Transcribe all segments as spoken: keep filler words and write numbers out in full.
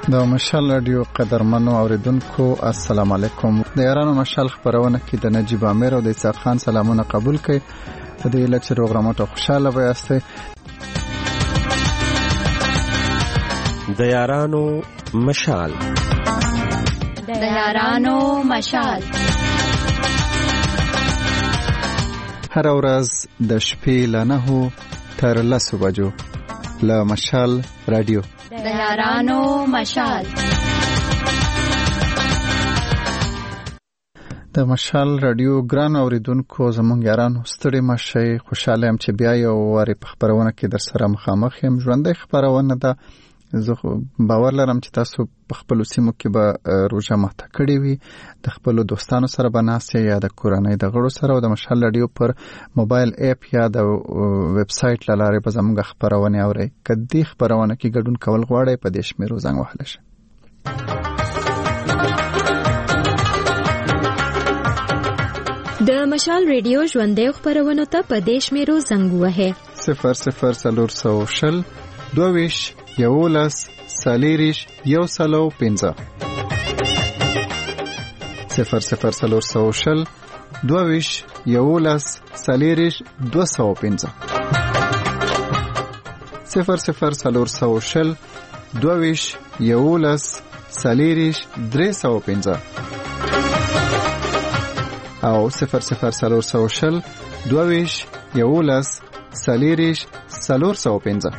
د مشال رادیو قدرمنو اوریدونکو السلام علیکم. د یارانو مشال خبرونه کې د نجیب امیر او د اسحاق خان سلامونه قبول کړئ. په دې لکچر پروګرام ته خوشاله وایاست. د یارانو مشال د یارانو مشال هر ورځ د شپې له نهو تر لسو بجو له مشال رادیو د یارانو مشال. د مشال رادیو ګران اوریدونکو زمونږ یارانو ستړي مشئ. خوشاله یم چې بیا یو واري په خبرونه کې در سره مخامخ یم. ژوندۍ خبرونه ده. زه باور لرم چې تاسو په خپل سیمو کې به روزه ماته کړی وي. د خپل دوستانو سره به ناست یا د کورنۍ د غړو سره او د مشال رادیو پر موبایل اپ یا د ویب سټ لاره به زموږ خبرونه اورئ. کدي خبرونه کې ګډون کول غواړئ په دې شمیرو زنګ وهلی شئ. د مشال رادیو ژوندۍ خبرونه ته په دې شمیرو زنګ وهئ. صفر صفر څلور سوه شل دوه یولس سالیریش یو سلو پنځه صفر صفر څلور سوه شل دوه یولس سالیریش دو سوه پنځه صفر صفر څلور سوه شل دوه یولس سالیریش درې سوه پنځه او صفر صفر څلور سوه شل دوه یولس سالیریش څلور سوه پنځه.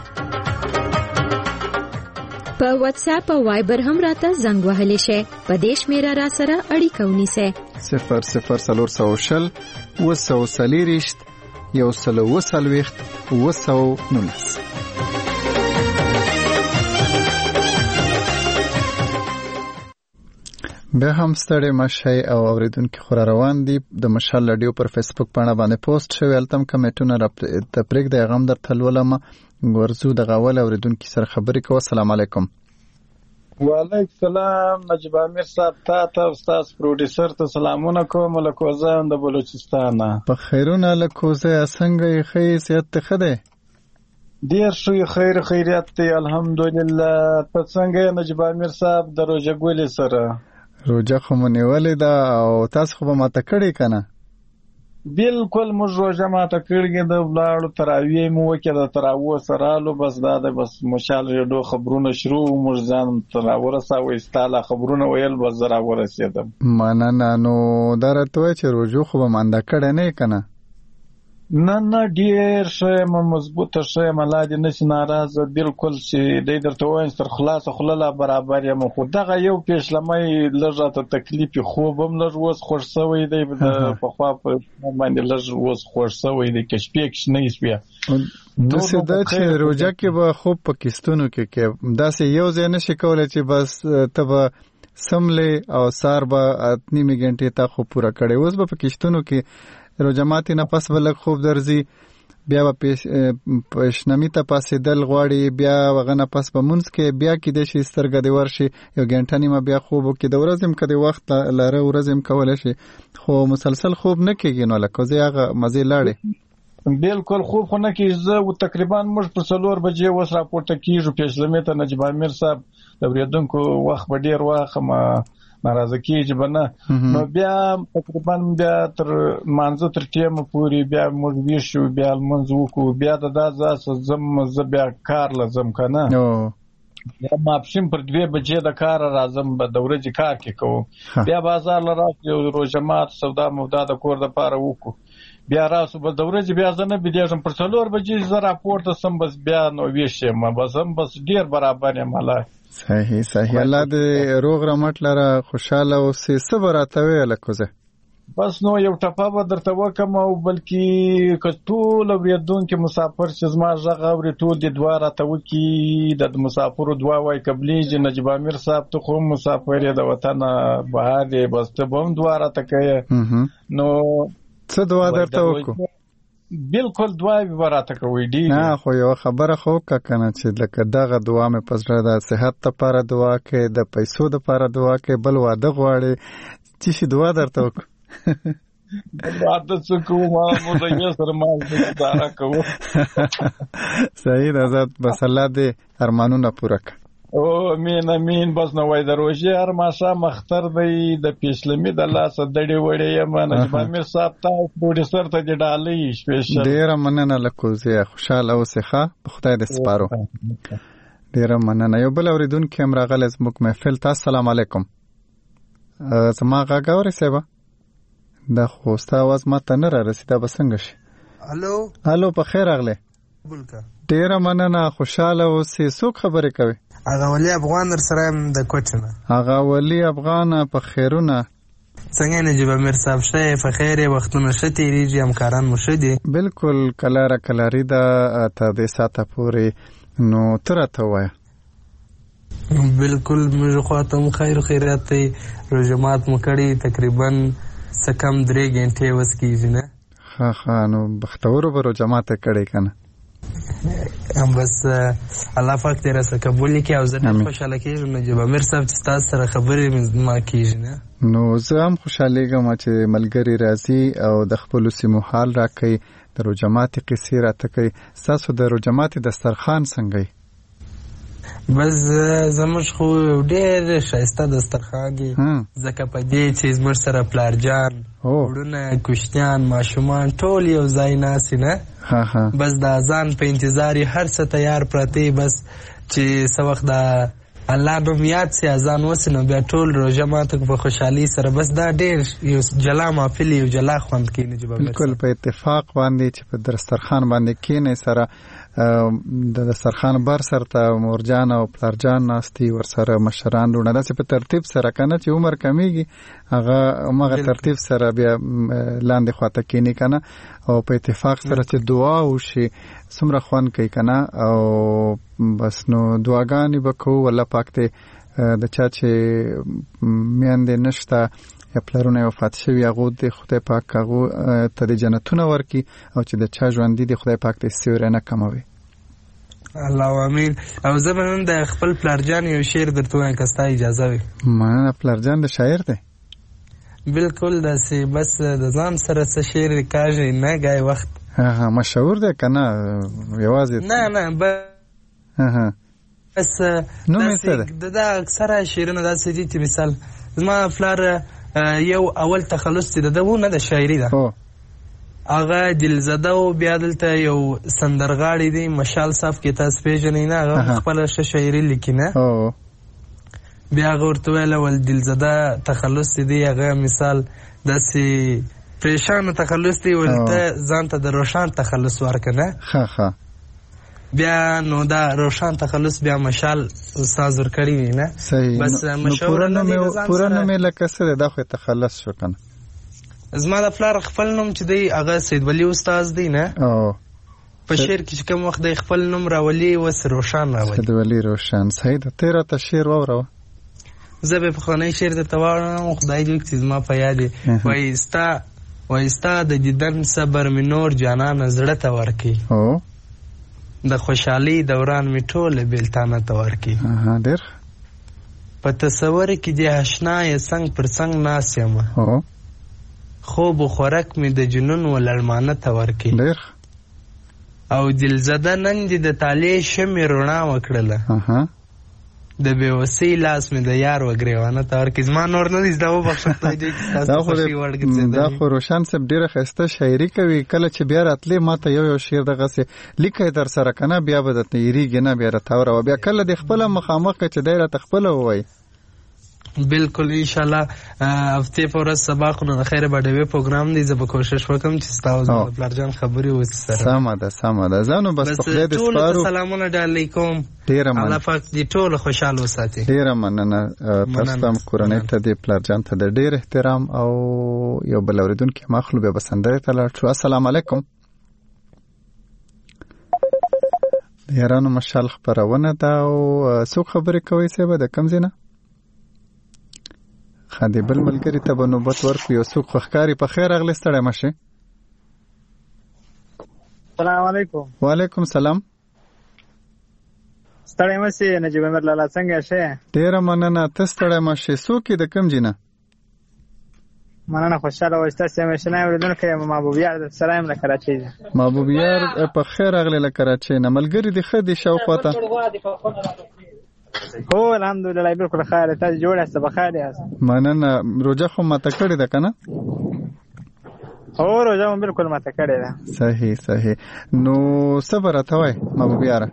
په واتس اپ او وایبر هم راته زنګ وهلی شئ. په دې شمیره را سره اړیکه ونیسئ. صفر صفر څلور سوه شل اوه سوه څلېرویشت یو سلو اوه څلوېښت اوه سوه نولس. بیا هم ستړي مشئ او اوریدونکي خو را روان دي. د مشال رادیو پر فیسبوک پاڼه باندې پوسټ شوی. هلته هم کمنټونه راته پرېږدئ. هغه هم درته لولم. ورځو د غول اوریدونکي سره خبرې کوو. السلام علیکم. وعلیکم السلام. نجیب امیر صاحب ته ته استاد پروډوسر ته سلامونه کوم. له کوزه د بلوچستان. په خیرونه له کوزه څنګه یې ښه صحت ته ښه دی؟ ډېر ښه خیر خیریت دی الحمدلله. ته څنګه یې نجیب امیر صاحب د روژه ګولې سره؟ روژه خو مو نیولې ده او تاسو خو به ماته کړې که نه؟ بالکل موږ روژه ماته کړې ده. ولاړو تراویح مو وکړه. د تراویح سره رالو بس دا ده بس مشال رادیو خبرونه شروع. موږ ځان ته راورساوه. ستا لا خبرونه ویل بس زه راورسېدم. مننه. نو دا راته وایه چې روژو خو به مانده کړی نه یې که نه؟ نه نه ډېر ښه یم مضبوطه ښه یم. الله دې نشي ناراضه. بالکل چې دی درته وایم تر خلاصه خوله لا برابر یم. خو دغه یو پیشلمی لږ راته تکلیف خوب هم لږ اوس خوښ شوی دی. د پخوا په باندې لږ اوس خوښ شوی دی. که شپې کښېنی شوې داسې ده چې روژه کې به خوب په کیستونو کې کې داسې یو ځای نشي کولی چې بس ته به سملې او سار به نیمې ګنټې تا خوب پوره کړی. اوس به په کیستونو کې روژه ماتي نه پس به لږ خوب درځي. بیا به پیشنمي ته پاسېدل غواړي. بیا هغه نه پس به مونځ کې بیا کیدای شي سترګه دې ورشي یو ګنټه نیمه بیا خوب وکړي. د ورځې هم که د وخت لاره ورځې هم کولی شي خو مسلسل خوب نه کېږي. نو لکه زه هغه مزې لاړې بالکل خوب خو نه کېږي. زه تقریبا موږ پر څلور بجې اوس راپورته کېږو پیشلمې ته. نجیب امیر صاحب د اورېدونکو وخت به ډېر واخم ناراضه کېږي به نه. نو بیا تقریبا بیا تر مانځه تر ټیمه پورې بیا موږ ویښ شو. بیا لمونځ وکړو. بیا د دا ځاسه ځم زه بیا کار له ځم که نه. بیا ماپښین پر دوې بجې د کاره راځم به د ورځې کار کې کوم. بیا بازار له راسو روژه مات سودا مودا د کور دپاره وکړو. بیا راسو به د ورځې بیا زه نه بیدېږم. پر څلور بجې زه راپورته سم بس بیا نو ویښ یم. بس هم بس ډېر برابر یم. الله صحیح صحیح. الله دې روغ رمټ لره خوشاله اوسې. څه به راته ویې لکه زه بس نو یو ټپه به درته وکم او بلکې که ټول اورېدونکي مسافر چې زما غږ اوري ټول دې دعا راته وکړي. د مسافرو دعا وایي قبلېږي. نجیب امیر صاحب ته خو هم مسافر یې د وطنه بهر یې بس ته به هم دعا راته کوې. نو څه دعا درته وکړو؟ بالکل دعا به راته کوي. ډېر نه خو یوه خبره خو وکړه که نه چې لکه دغه دعا مې په زړه ده. صحت دپاره دعا کوې، د پیسو دپاره دعا کوې، بل واده غواړې، څه شي دعا درته وکړو؟ واده څه کوو ما مدعیه سره ما اداره کوو. صحیح ده. بس الله دې ارمانونه پوره کړه. او امین امین بس نو وای دروژې هر ماشه مختر دی د پیشلمی د لاسه دړې وړې یم نجیب امیر صاحب ته پروډوسر ته دی ډالۍ سپیشل ډیره مننه لکوزه خوشاله اوسه په خدای دې سپارو ډیره مننه یو بل اوریدونکو هم راغلی زموږ محفل ته السلام علیکم زما غږ اورئ سبا دا خو ستا اواز ماته نه را رسیدا به څنګه شي الو الو په خیر راغلی ډیره مننه خوشاله اوسې څوک خبرې کوي هغه ولی افغان در سره د کوټنه هغه ولی افغان په خیرونه څنګه نجیب امیر صاحب شه په خیر وختونه شته ریږي همکاران مو شدي بالکل کلاره کلاری دا ته د ساته پوری نو ترته وای بالکل موږ خواته خیر خیرات روزمات مو کړی تقریبا سکم درې غنټه وس کیږي نه ها ها نو بختور به روزمات کړی کنه هم بس الله پاک دې را سره قبول کړي او زه خوشاله کېږم نجیب امیر صاحب چې تاسو سره خبرې ما کیږي نه نو زه هم خوشاله ګم چې ملګری راځي او د خپل سیمو حال راکړي د روزمات قصې راته کوي تاسو د روزمات دسترخوان څنګه بس زموږ خو ډېر ښایسته دسترخوان دی ځکه په دې چې زموږ سره پلارجان وروڼه کوشتیان ماشومان ټول یو ځای ناستي نه بس د اذان په انتظار یې هر څه تیار پراته بس چې څه وخت د الله نوم یاد سي اذان وسي نو بیا ټول روژه ماته په خوشحالي سره بس دا ډېر یو جلا محفل یو جلا خوند کوي نجیب امیر بالکل په اتفاق باندې چې په دسترخوان باندې کېنئ سره د دسترخوان بر سر ته مورجان او پلارجان ناستي ورسره مشران وروڼه داسې په ترتیب سره کنه چې عمر کمیږي هغه هغه ترتیب سره بیا لاندې خواته کېني کنه او په اتفاق سره چې دعا وشي څومره خوند کوي کنه او بس نو دعاګانې به کوو الله پاک ته د چا چې میندې نشته یا پلرونه وفات شوي هغه د خدای پاک هغه ته د جنتونه ورکړي او چې د چا ژوندي د خدای پاک د سیوری نه کموي الله امین او زه به نن د خپل پلرجان یو شعر درته وایم که ستا اجازه وي مننه پلرجان د شاعر دی بالکل داسې بس د ځان سره څه شعر کاږي نه ګای وخت ها مشهور دی که نه یوازې نه نه بس نوم یې څه دی د دا اکثره شعرونه داسې دي چې مثال زما پلار یو اول تخلص چې د ده و نه د شاعري ده هغه دلزده و بیا دلته یو سندرغاړی دی مشال صاحب کې تاسو پیژنئ نه هغه خپله ښه شاعري لیکي نه بیا هغه ورته ویل ول دلزده تخلص چې دی هغه مثال داسې پریشانه تخلص دی ول ته ځان ته د روشان تخلص ورکړه نه ښه ښه بیا نو دا روشان تخلص بیا مشال استاد ورکړی وي نه بس مشهور نه دی پوره نوم یې لکه څه دی دا خو تخلص شو کنه زما د پلار خپل نوم چې دی هغه سید ولی استاد دی نه په شعر کې چې کوم وخت دی خپل نوم راولي وس روشان راولي سید ولی روشان صحیح ده تیرا ته شعر واوره زه به په خانه شعر ته واورم خدای دې چې زما په یاد وای استا وای استا د دیدن صبر می نور جانان زړه ته ورکی او د خوشحالي دوران می ټول بیلتانه ته ورکی ها ډېر په تصور کې دی آشنا یې څنګ پر څنګ ناس یم او خوب و خوراک می د جنون و لړمانه ته ورکی ډېر او دلزده نن دې د طالع شمې رڼا وکړله د بېوسۍ لاس مې د یار وګریوانه ته ورکړي زما نور نه دي زده وبخښه خدای دې دا خو روشن صاحب ډېره ښایسته شاعري کوي کله چې بیا راتلې ما ته یو یو شعر دغسې لیکئ در سره که نه بیا به درته هېرېږي نه بیا راته اوروه بیا کله دې خپله مخامخ که چې دی راته خپله ووایي بالکل انشاءالله هفتې په ورځ سبا خو نو د خیره به ډوې پروګرام دی زه به کوشش وکړم چې ستا او زما د پلارجان خبرې وسي سره سمه ده سمه ده زه نو بس په خدای دې سپارو ټولو ته سلامونه ډالۍ کوم ډېره مننه الله پاک دې ټول خوشحاله وساتي ډېره مننه تاسو ته هم کورنۍ ته دې پلارجان ته د ډېر احترام او یو بل اورېدونکي هم اخلو بیا به سندرې ته لاړ شو السلام علیکم د یارانو مشال خپرونه ده او څوک خبرې کوئ صاحبه د کوم ځای نه خادي بل ملګری ته به نوبت ورکړو یو څوک خوښکاري په خیر راغلی ستړی مه شې سلام علیکم وعلیکم سلام ستړی مه شې نجیب امیر لالا څنګه شې ډېره مننه ته ستړی مه شې څوک یې د کوم ځای نه مننه خوشحاله وه ستاسې همیشنی اورېدونکی یم محبوب یار در سره یم له کراچۍ نه محبوب یار په خیر راغلی له کراچۍ نه ملګري دې ښه دي شاوخوا ته هو الحمدلله بالکل خیر. تاسو جوړ یاست؟ بخیر یاست؟ مننه. روزه خو ماته کړې ده کنه؟ هو روزه مو بالکل ماته کړې ده. صحیح صحیح. نو صبر راته وای محبوب یاره.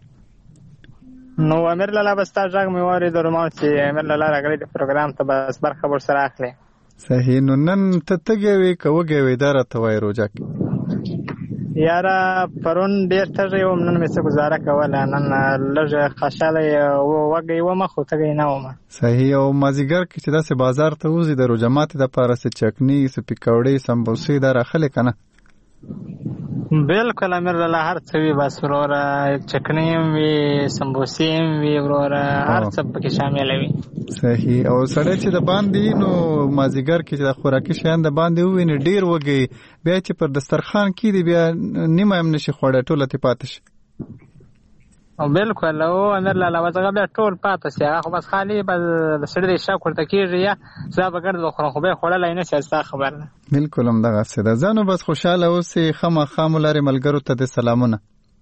نو امیر لالا بس تا ځګ مې واري درمو چې امیر لالا راغلی د پروګرام ته بس برخه ور سره اخلي. صحیح. نو نن ته تګې وې کوګې وې دار ته وای روزه یاره پرون ډیر تږی وم، نن مې څه گزاره کوله، نن لږ خوشاله وږی وم خو تږی نه وم. صحیح. او مازیګر کې چې داسې بازار ته وځي د روژه ماتې دپاره څه چکني څه پکوړې سمبوسې دا راخلې که نه؟ بالکل امیر لالا هر څه وي بس وروره، چکني هم وي سمبوسې هم وي وروره، هر څه پکې شامل وي. صحیح. او سړی چې د باندې نو مازیګر کې چې د خوراکي شیان د باندې وویني ډېر وږی بیا چې پر دسترخوان کېږدي بیا نیمه هم نشي خوړی، ټوله ترې پاتې شي. بالکل. او امیر لالا وځغه بیا ټول پاتې شي، هغه خو بس خالي بس د سړي د شک ورته کېږي یا زه به ګرد بخورم خو بیا خوړلی نه شي. ستا خبر ده. بالکل همدغسې ده. ځه نو بس خوشحاله اوسې، خامخا مو لرې ملګرو ته د سلامونه.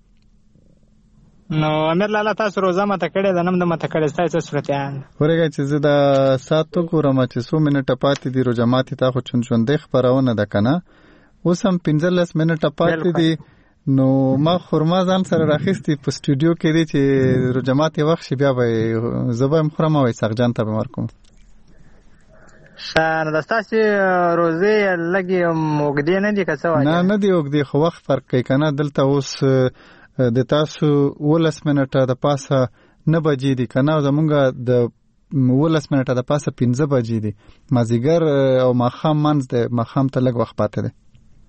نو امیر لالا تاسو روزه ماته کړې ده، نم د ماته کړې ستاسو څه صورتیان؟ ورګه چې زه دا ساعت وګورم چې څو منټه پاتې دي روژه ماتې ته، خو چون ژوندۍ خپرونه ده که نه؟ اوس هم پنځلس منټه پاتې دي. نو ما خورما ځان سره راخیستې په سټوډیو کې دی چې روژه ماتې وخت شي بیا به زه به یم خورم او اسحاق جان ته به م ورکوم. ښه. نو د ستاسې روزې لږې اوږدې نه دي که څه وایي؟ نه نه دي اوږدې، خو وخت فرق کوي که نه. دلته اوس د تاسو اوولس منټه د پاسه نه بجې دي که نه، زمونږ د اوولس منټه د پاسه پنځه بجې دي. مازدیګر او ماښام منځ دی، ماښام ته لږ وخت پاتې دی.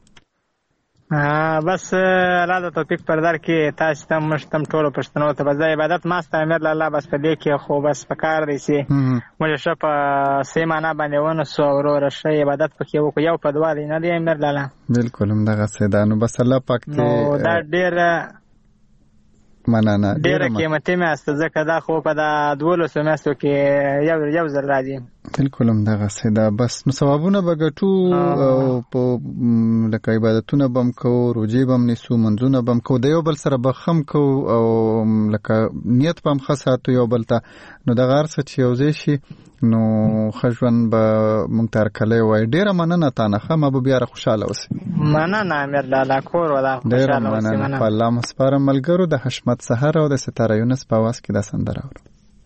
بس الله د توفیق پر در کې تاسو ته موږ ته ټولو پښتنو ته به زه عبادت ماسته امیر لالا بس په دې کې خو بس په کار دی چې موږ ښه په صحیح معنا باندې ونسو او وروره ښه عبادت پکې وکړو. یو په دعا دی نه دی امیر لالا؟ بالکل همدغسې ده. نو بس الله پاک نو دا ډېره مننه، ډېره قیمتي میاشت ده ځکه دا خو په دا دولسو میاشتو کې یو یو ځل راځي. بالکل همدغسې ده. بس نو ثوابونه به ګټو او په لکه عبادتونه به هم کوو، روژې به هم نیسو، منځونه به هم کوو، د یو بل سره به ښه هم کوو او لکه نیت به هم ښه ساتو یو بل ته. نو دغه هر څه چې یو ځای شي نو ښه ژوند به موږ ته هرکلی ووایي. ډېره مننه تا نه، ښه محبوب یاره خوشحاله اوسې. مننه امیر لالا، کور ولا ډېره مننه. په الله مو سپارم ملګرو. د حشمت سحر او د ستاره یونس په اواز کې دا سندره اورو.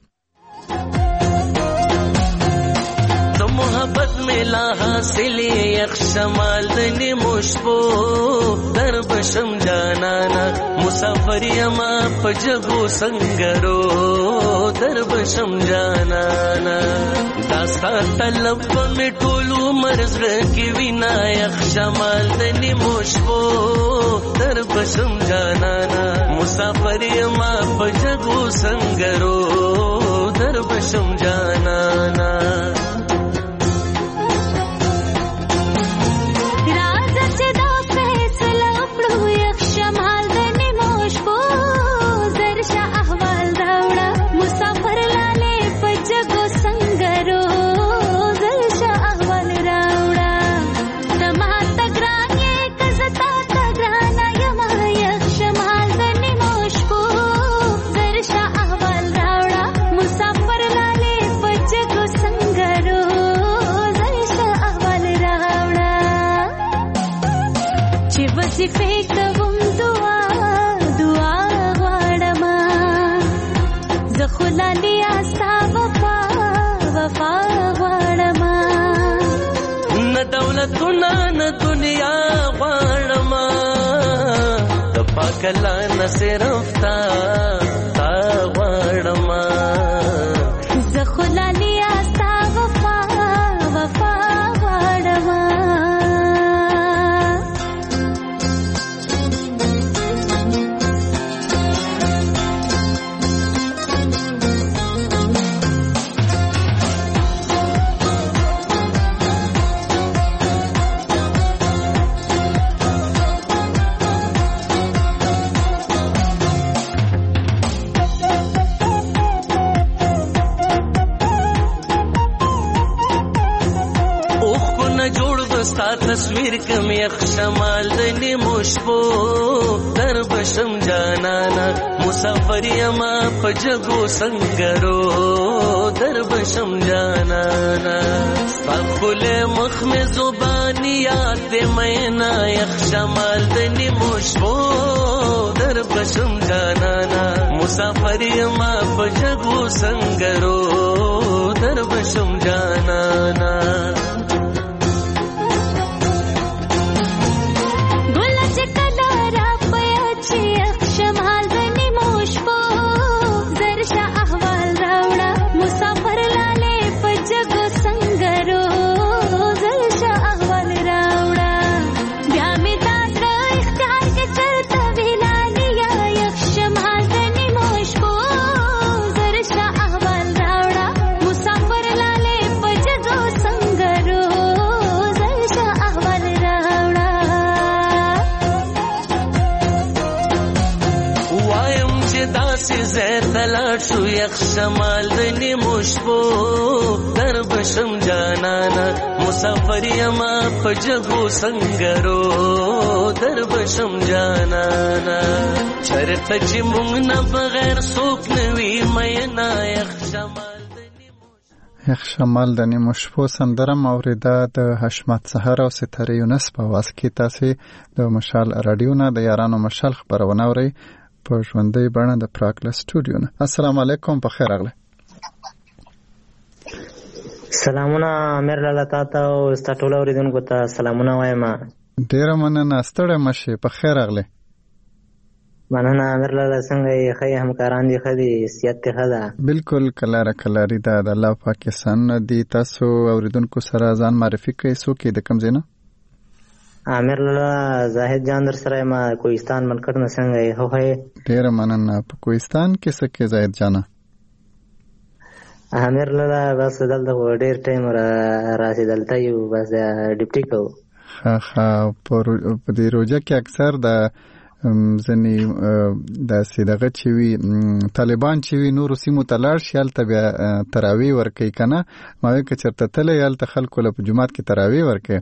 محبت ملا حاصل یک شمال دنی مشبو در بشم جانانا مسافر یما پجگو سنگرو در بشم جانانا داستا طلب میں ټولو مرز رکی وینا یک شمال دنی مشبو در بشم جانانا مسافر یما پجگو سنگرو در بشم جانانا دولتنا نه دنیا غواړما د پاکلا نه صرف تا تا غواړما زه خلالي استا وفا وفا غواړما جوړ بستا تصویر کم یخ شمال د نیمو شپو در بشم جانانا مسافر یما په جګو سنگرو در بشم جانانا خپل مخ می زبانی یاد دې مینا یخ شمال د نیمو شپو در بشم جانانا مسافر یما په جګو سنگرو در بشم جانانا شو یخ شمال د نیمو شپو در بشم جانانا مسافر یما په جګو سنگرو در بشم جانانا چرته چې مونږ نه بغیر څوک نه وي مینا یخ شمال د نیمو یخ شمال د نیمو شپو سندره اوریده د حشمت سحر او ستاره یونس په واس کې تاسو د مشال رادیو نه د یارانو مشال خبرونه اورئ په ژوندۍ بڼه د پراکلا سټوډیو نه. السلام علیکم، په خیر راغله. سلامونه امیر لاله تاسو او ستاسو اوریدونکو ته سلامونه وایم. ډیره مننه، ستړی مشه، په خیر راغله. مننه امیر لاله، څنګه یې؟ ښه همکاران دي؟ ښه دي؟ صحت ښه ده؟ بالکل کلاره کلاری ده. د الله پاکستان دی. تاسو اوریدونکو سره ځان معرفي کړئ. څوک د کوم ځای نه؟ امیر لاله زاهد جان در سره ما کوهستان ملکر نه. څنګه یې؟ هو هي ډیره مننه. په کوهستان کې څه کې زاهد جان؟ امیر لاله بس دلته ډیر ټایم را رسیدلته یو بس ډیپټي کو. ها ها په دې روزه کې اکثر د ځنی د سیدغه چې وی طالبان چې وی نور سیمو تلاړ شال ته بیا تراوی ورکې کنه. ما وی که چرته تل یال ته خلکو له جمعات کې تراوی ورکې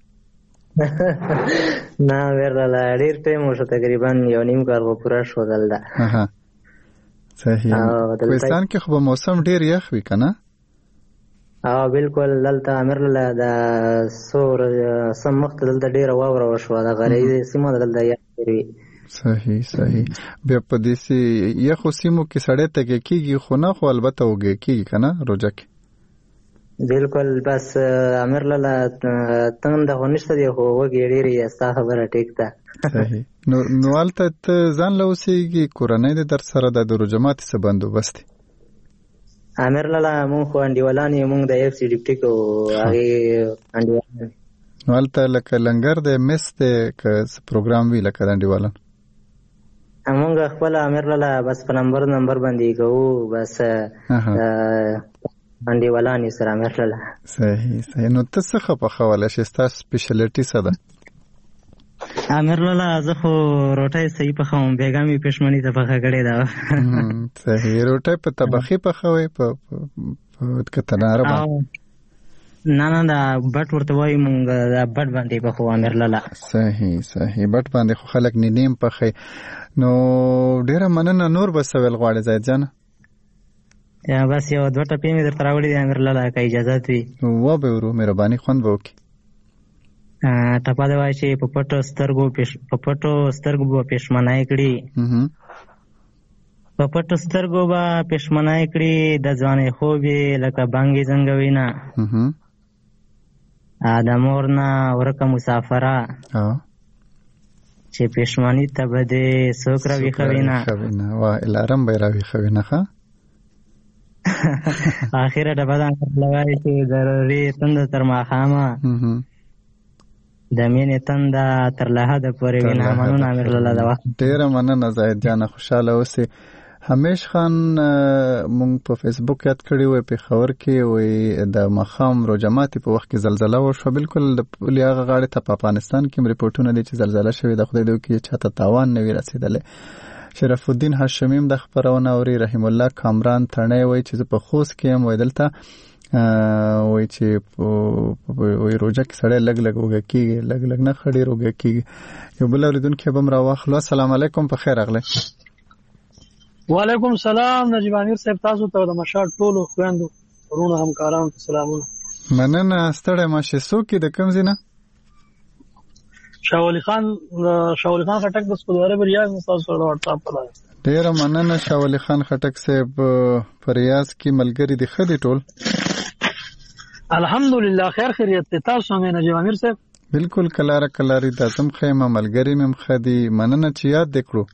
نه ورله ډیر ټایم وشو، تقریبا یو نیم کال پوره شو دلته. ها صحیح. کوهستان کې خو موسم ډیر یخ وی کنه. اه بالکل دلته امیر لاله د سور سم وخت دلته ډیر واوره وشو، د غریزي سیمه دلته یخ وی. صحیح صحیح. بیا په دې سي یخ سیمو کې سړی ته کېږي خو نه، خو البته وګي کېږي کنه روزه کې. بالکل بس امیر لاله تنګ د هونښت دی خو وګي ډیری استا خبره ټیک ده. صحیح. نو نوالته ځان لوسیږي کورنۍ د در سره د دروجمات څخه بندوبست. امیر لاله مونږ خو انډیوالان یې، مونږ د اف سی ډیپټي کو هغه انډیوالان. نوالته لکه لنګر د مس د ک پروګرام وی لکه انډیوالان. مونږ خپل امیر لاله بس په نمبر نمبر باندې کوو بس انډیوالان یې سره امیر لاله. صحیح صحیح. نو ته څه په خواله شې؟ ستاسو سپیشلیټي څه ده؟ امیر لاله زه خو روټۍ صحیح پخوم، بیګامي پښمنۍ ته پخه کړې ده. صحیح. روټۍ په طبخي پخوي په کتناره باندې؟ نه نه دا بټ ورته وایي مونږ، دا بټ باندې پخو امیر لاله. صحیح صحیح. بټ باندې خو خلک نیم پخي. نو ډیره مننه. نور به سوال غواړي زاید جان؟ یا بس یو دوه ټپې مې درته راوړي دي امیر لاله، که اجازه وي. و به ورو مهرباني خوند به وکړي. ټپه دی وایي چې په پټو سترګو په پټو سترګو به پښمنای کړي، په پټو سترګو به پښمنای کړي، د ځوانۍ خوب یې لکه بانګې زنګوینه، د مور نه ورکه مسافره چې پښمنۍ ته به دې څوک راویښوینه. واه الارم به یې راویښوینه. ښه اخره ډبه ده وایي چې ضروري تنده تر ماښامه د مینې تنده تر لحده پورې وینه. مننه امیر لاله د وخت. ډېره مننه زاهد جانه، خوشحاله اوسې. همیش خان مونږ په فیسبوک یاد کړی وی پېښور کې وی د ماښام روجماتي په وخت کې زلزله وشوه. بالکل د پولې هغه غاړې ته په افغانستان کې ریپورټونه دي چې زلزله شوې ده. خدای دې وکړي چاته تاوان نه وي رسېدلی. شرف الدین هاشمیم د خبرونه اوري. رحیم الله کامران تڼۍ وی چې زه په خوست کې یم، وی دلته وای چې وای روزه کې سړی لګ لګ وګه کیږي لګ لګ نه خړې روګه کیږي. یو بل اوریدونکو به را واخلو. السلام علیکم، په خیر راغله. وعلیکم السلام. نجیب امیر صاحب، تاسو ته د مشال ټولو خويندو ورونو همکارانو سلامونه. مننه. ستړی ماشه څوک د کوم ځای نه؟ شاولی خان شاولی خان خټک د سپوږمۍ ریاض تاسو سره واتس اپ کړل. ډیر مننه شاولی خان خټک صاحب. پر ریاض کې ملګری دی خدي ټول؟ الحمدلله خیر خیریت ته. تاسو هم نجیب امیر صاحب؟ بالکل کلاره کلاری د زم خیمه ملګری مم خدي. مننه چې یاد دکړو.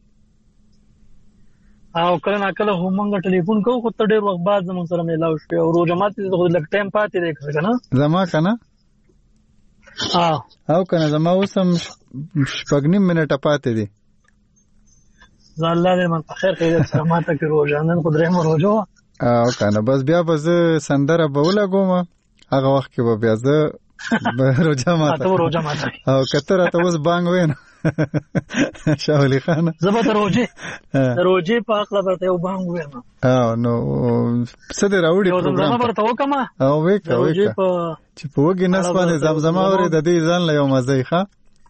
او کله نا کله هم موږ ټلیفون کوو، خو ته ډیر وخت بعد زموږ سره ملاو شو او روزه ماته د خو لک ټایم پاتې دی کنه زما کنه. ها او کنه زما وسم شپږنیم منټه پاتې دی. الله دې من په خیر خیریت سره ماته کې روزه نن خو درې مو روزه او کنه بس بیا به زه سندره به ولګوم. هغه وخت کې به بیا زه روزه ماته ته روزه ماته او کتره ته اوس بانګ وین شاولی خان زبر روزه روزه په خپل برته یو بانګ وین. او نو څه دې راوړي پروګرام برته وکما او وکا وکا چې په وګي نسبانه زمزمه اوري د دې ځان له یو مزه ښه.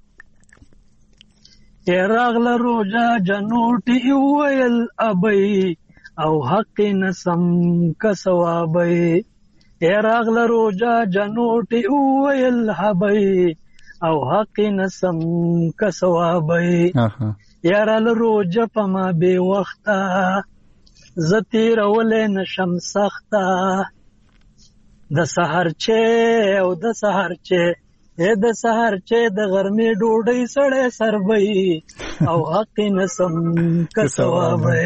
راغله روزه جنوټي ویل ابي او حق نسم کا ثوابي. راغله روزه جنوټي ویل ابي او حق نسم کا ثوابي. یارال روزه پما بے وخته زتی رولې نشم سخته د سحر چې او د سحر چې اے د سحر چې د غرمې ډوډۍ سړې سربې او حق نسم کا ثوابي.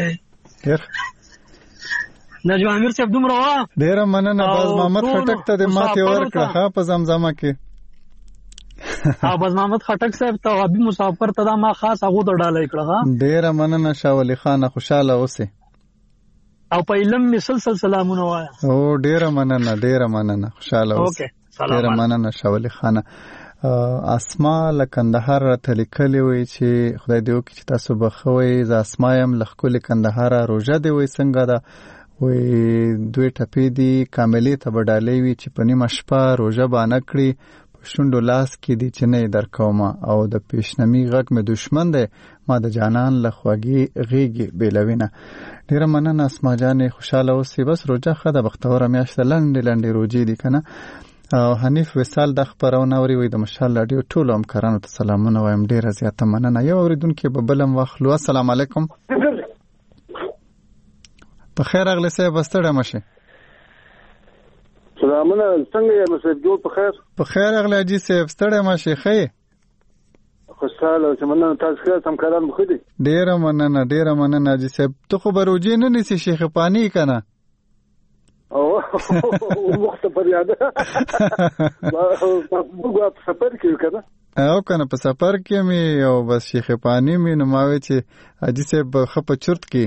نجم امیر صاحب دومره وا ډیر مننه. باز محمد خټک ته د ماته ورکړه ها په زمزمه کې. ها باز محمد خټک صاحب ته ابي مسافر ته ما خاص هغه ته ډالې کړه. ها ډیر مننه شاولی خان، خوشاله اوسه او په علم مسلسل سلامونه وایا. او ډیر مننه ډیر مننه خوشاله اوسه. ډیر مننه شاولی خان. اسماء لکندهار ته لیکلې وي چې خدای دې وکړي چې تاسو بخوي. ز اسماء هم لخکول کندهار روزه دی وي څنګه دا وي دوی ټپې دي کاملې ته بډالې وي چې په نیمه شپه روزه باندې کړی شوندو لاس کې دي چې نه درکوما او د پیشنمی غږ مې دشمن دی ما د جانان لخواږي غيږي بیلوینه. ډیر مننه اسماء جان، خوشاله اوسې. بس روزه خده بختوره میاشت لنډ لنډ روزي دي کنه. او حنیف وصال د خبرونه اوري وي د مشال رادیو ټول همکارانو ته سلامونه وایم. ډیر زیاته مننه. یو اوریدونکو به بلم واخلو. السلام علیکم. په خیر اغله سه بستړه مشه. سلامونه څنګه یې مسعود جوړ په خیر؟ په خیر اغله جی سه بستړه مشه. خې خوشاله چې مننه تاسو ښه همکاران مخ دي. ډیر مننه ډیر مننه جی سه. ته خو بروجي نه نسی شیخ پانی کنه او وخت پر یاد وګورم په سفر کې کنه او کنه په سفر کې می او بس شیخ پانی می نو ماوي چې اجي سه خپ چرت کې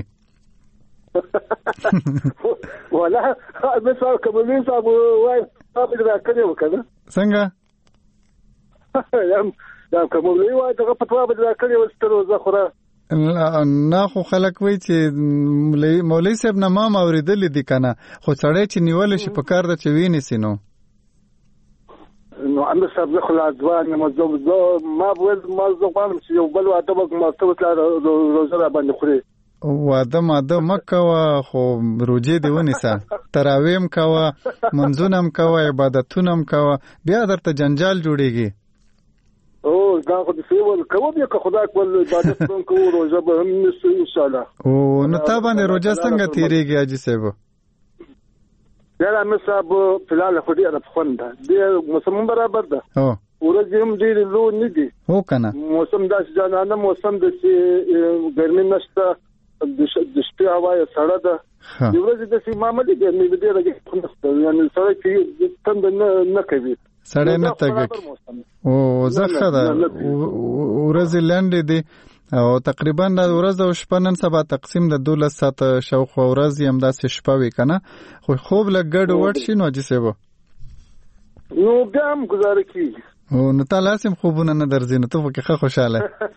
ولا مثال کومې صاحب وای تاسو دا کړی وکړه څنګه یم دا کومې وای دا په توګه دا کړی وسترو زخره نه خو خلک وای چې مولوی صاحب نه ما اوریدل دي کنه خو سړی چې نیول شي په کار د چوینې سينو نو انا صاحب خو ځوان مزو ما ول مزو قام چې یو بل واده ما ته وتل روزه باندې خوري واده ماده مکه خو روزي دی ونیسه تراویم کوا منځونم کوا عبادتونم کوا بیا درته جنجال جوړیږي او دا خو د سیول کوم یو خدای کول عبادت کوم روزه به هم نس ان شاء الله او نو تابانه روزه څنګه تیریږي اجي صاحب یاره مې صاحب فلال خو دې را خوند دې موسم برابر ده او ورځ هم دې لو نه دي او کنه موسم داس جانانه موسم د ګرمي نشته د شپې هوا یې سړه ده د ورځې د سي معاملې ګرمي دې راځي یعنی سړی کې تند نه کوي سړی نه تګي او زخه ده ورځې لاندې دي او تقریبا د ورځ او شپه نن سبا تقسیم د دولس ساعت شاوخوا ورځ یم داسې شپه وي کنه خو خوب لګ ګډ وټ شي نو جسه وو نو ګام گزاره کیږي او نو تعالی سم خوبونه نه درځي نو ته پکې ښه خوشاله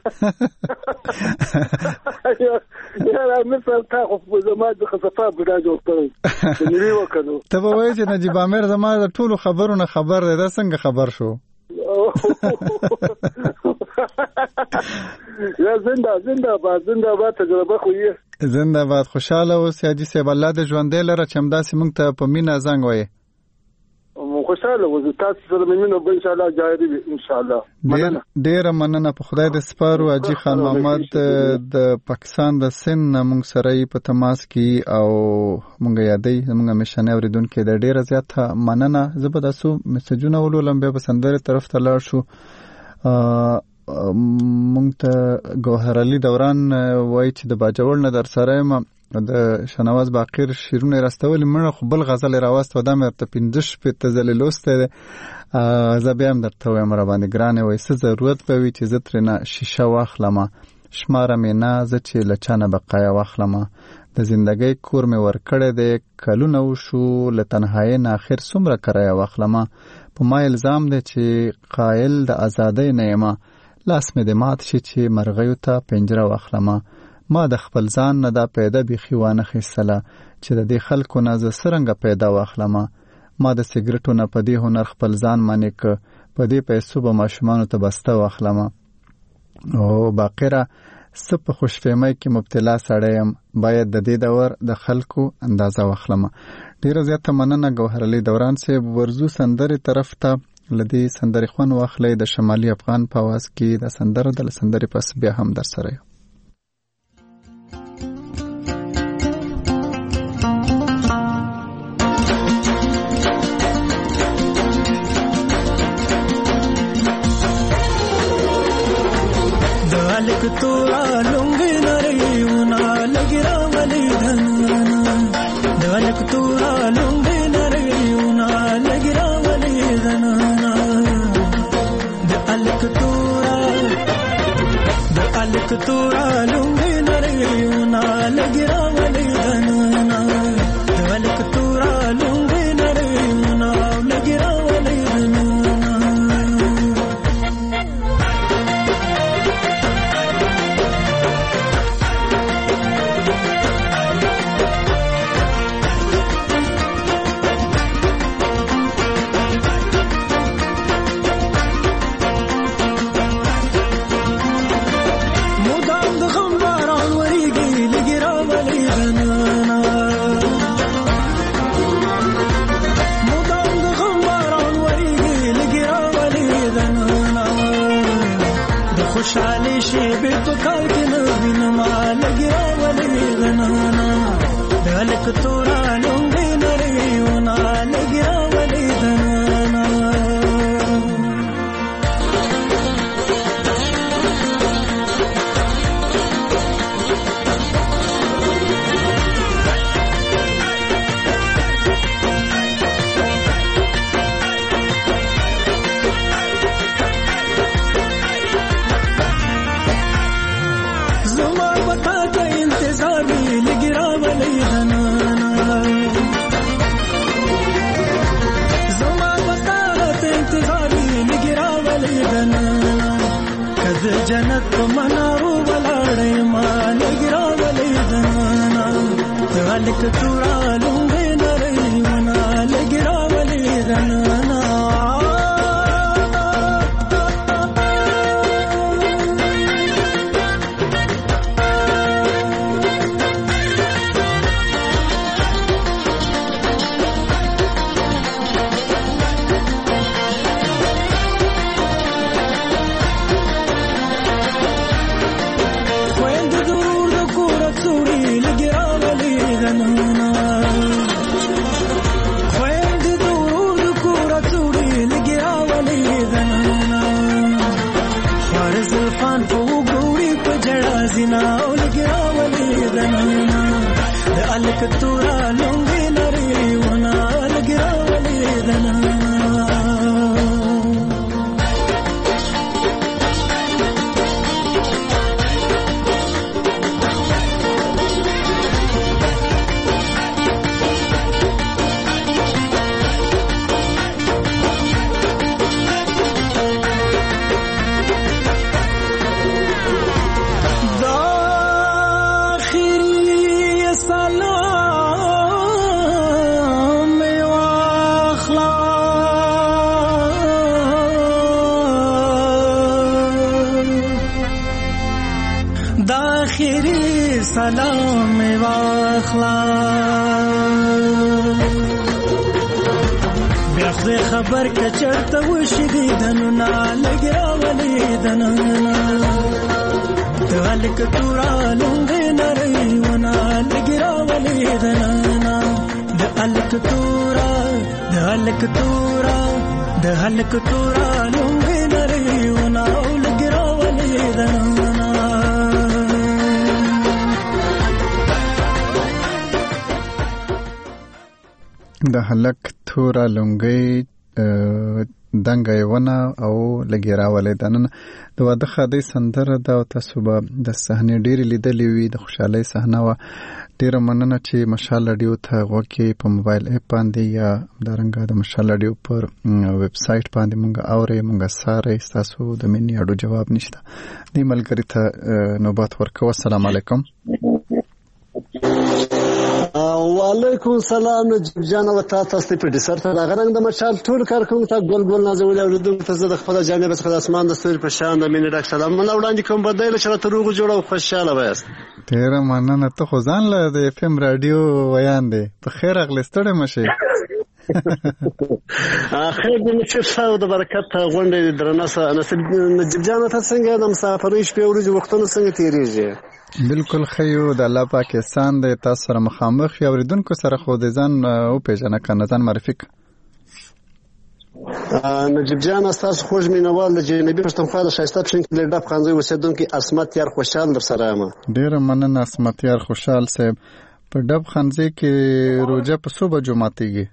یاره مثل تا خو زما د خصفا بډا جوړ کړی نیوی وکړو ته به وایې چې نجیب عامر زما د ټولو خبرونه خبر دی دا څنګه خبر شو یا زنده زنده باد زنده باد تجربه خو یې زنده باد خوشاله اوس حاجي صاحب الله دې ژوندی لره چې همداسې موږ ته په مینه زنګ وایې خوشاله وو تاسو سره مینه به ان شاء الله جاری وي ان شاء الله مننه ډیره مننه په خدای دې سپارو حاجي خان محمد د پاکستان د سن موږ سره په تماس کې او موږ یادې موږ مشنه اوریدونکو د ډیره زیاته مننه زبردستو میسجونه ولولم به سندره طرف ته لاړ شو موږ ته ګوهر علي دوران وایي چې د باجوړ نه در سره ما د شنواز باقر شیرونه راستولې مړه خو بل غزل راوست و د مرته پندش په تزل لوسته زه بیا هم درته وایم را باندې ګرانه وای څه ضرورت به وي چې زه ترنه شیشه واخلم شماره مې نه زه چې لچانه بقایا واخلم د زندګۍ کور مې ورکړی دی کلونه وشو له تنهایۍ نه اخر څومره کرایا واخلم په ما الزام دی چې قایل د ازادۍ نه یم لاس مې د مات شي چې مرغیو ته پنجره واخلم ما د خپل ځان نه دا پیدا بيخي وانه خېستله چې د دې خلکو نه ز سرنګ پیدا واخلم ما د سیګریټو نه په دې هنر خپل ځان باندې ک په دې پیسو به ماشومانو ته بسته واخلم او باقره سپ خوشفهمۍ کې مبتلا سړیم باید د دې دور د خلکو اندازه واخلم ډیره زیاته مننه ګوهر علي دوران صاحب ورزو سندري طرف ته لدی سندري خوان واخلې د شمالي افغان په आवाज کې د سندره د سندري پس بیا هم در سره لک تورا لونګي نریونا لګرا ولې دنا دلک تورا لونګي نریونا لګرا ولې دنا دلک تورا دلک تورا لونګي نریونا لګرا ولې دنا دلک تورا لونګي نریونا لګرا ولې دنا خوشحالی شي به په کال کې نو وینما لګیا ولې غنانا دلک تورا لونګي نریونا لګیا ولې غنانا جنت په منارو ولاړې ما لګرا ولې دنا دلک تورا لونګې نریونا لګرا ولې دنا تورا لونګي نریونا لګرا ولې دنا آخری سلام واخلا بیا خدای خبر که چرته وشي دیدنونه لږ راولې دننه د هلک توره لونګۍ نرۍ ونه لږ راولې دننه د هلک توره د هلک توره د هلک توره لونګۍ نرۍ ونه لږ راولې دننه د هلک توره لونګۍ دنګه ونه او لګي راولې دننه د واده خادي سندره دا تاسو به د صحنې ډېرې لیدلې وي د خوشحالۍ صحنه وه ډېره مننه چې مشال رادیو ته غوږ په موبایل اپ باندې یا همدارنګه د مشال رادیو پر ویب سایټ باندې مونږ اورئ مونږ څارئ ستاسو د مینې اړو جواب نشته دې ملګري ته نوبت ورکوه السلام علیکم وعلیکم سلام نجیب جان او تاسو ته په ډیسر ته دا غرنګ د مشال ټول کارکونکو ته ګل ګل نازولې او د ته زه د خپل جانب څخه د اسمان د ستوري په شان د مینې ډک سلام مله وړاندې کوم بدایله چې ته روغ جوړ او خوشاله وایست ډیره مننه ته خو ځان له د اف ام رادیو ویان دی په خیر اغلستړې مشه اخر د مشفاو د برکت غونډې درنه نصیب نجیب جان ته څنګه د مسافرۍ شپې ورځې وختونه څنګه تیریږي بالکل خیو د الله پاکستان د تاسو سره مخامخ یو ریدونکو سره خو د ځان او پیژنه کنه ځان معرفي نجیب جان تاسو خوږ مینوال د جنبي پښتونخوا د شایسته پښین کې د ډب خانځي اوسیدونکو اسمت یار خوشحال در سره یم ډیر مننه اسمت یار خوشحال صاحب په ډب خانځي کې روزه په صبح جمعتيږي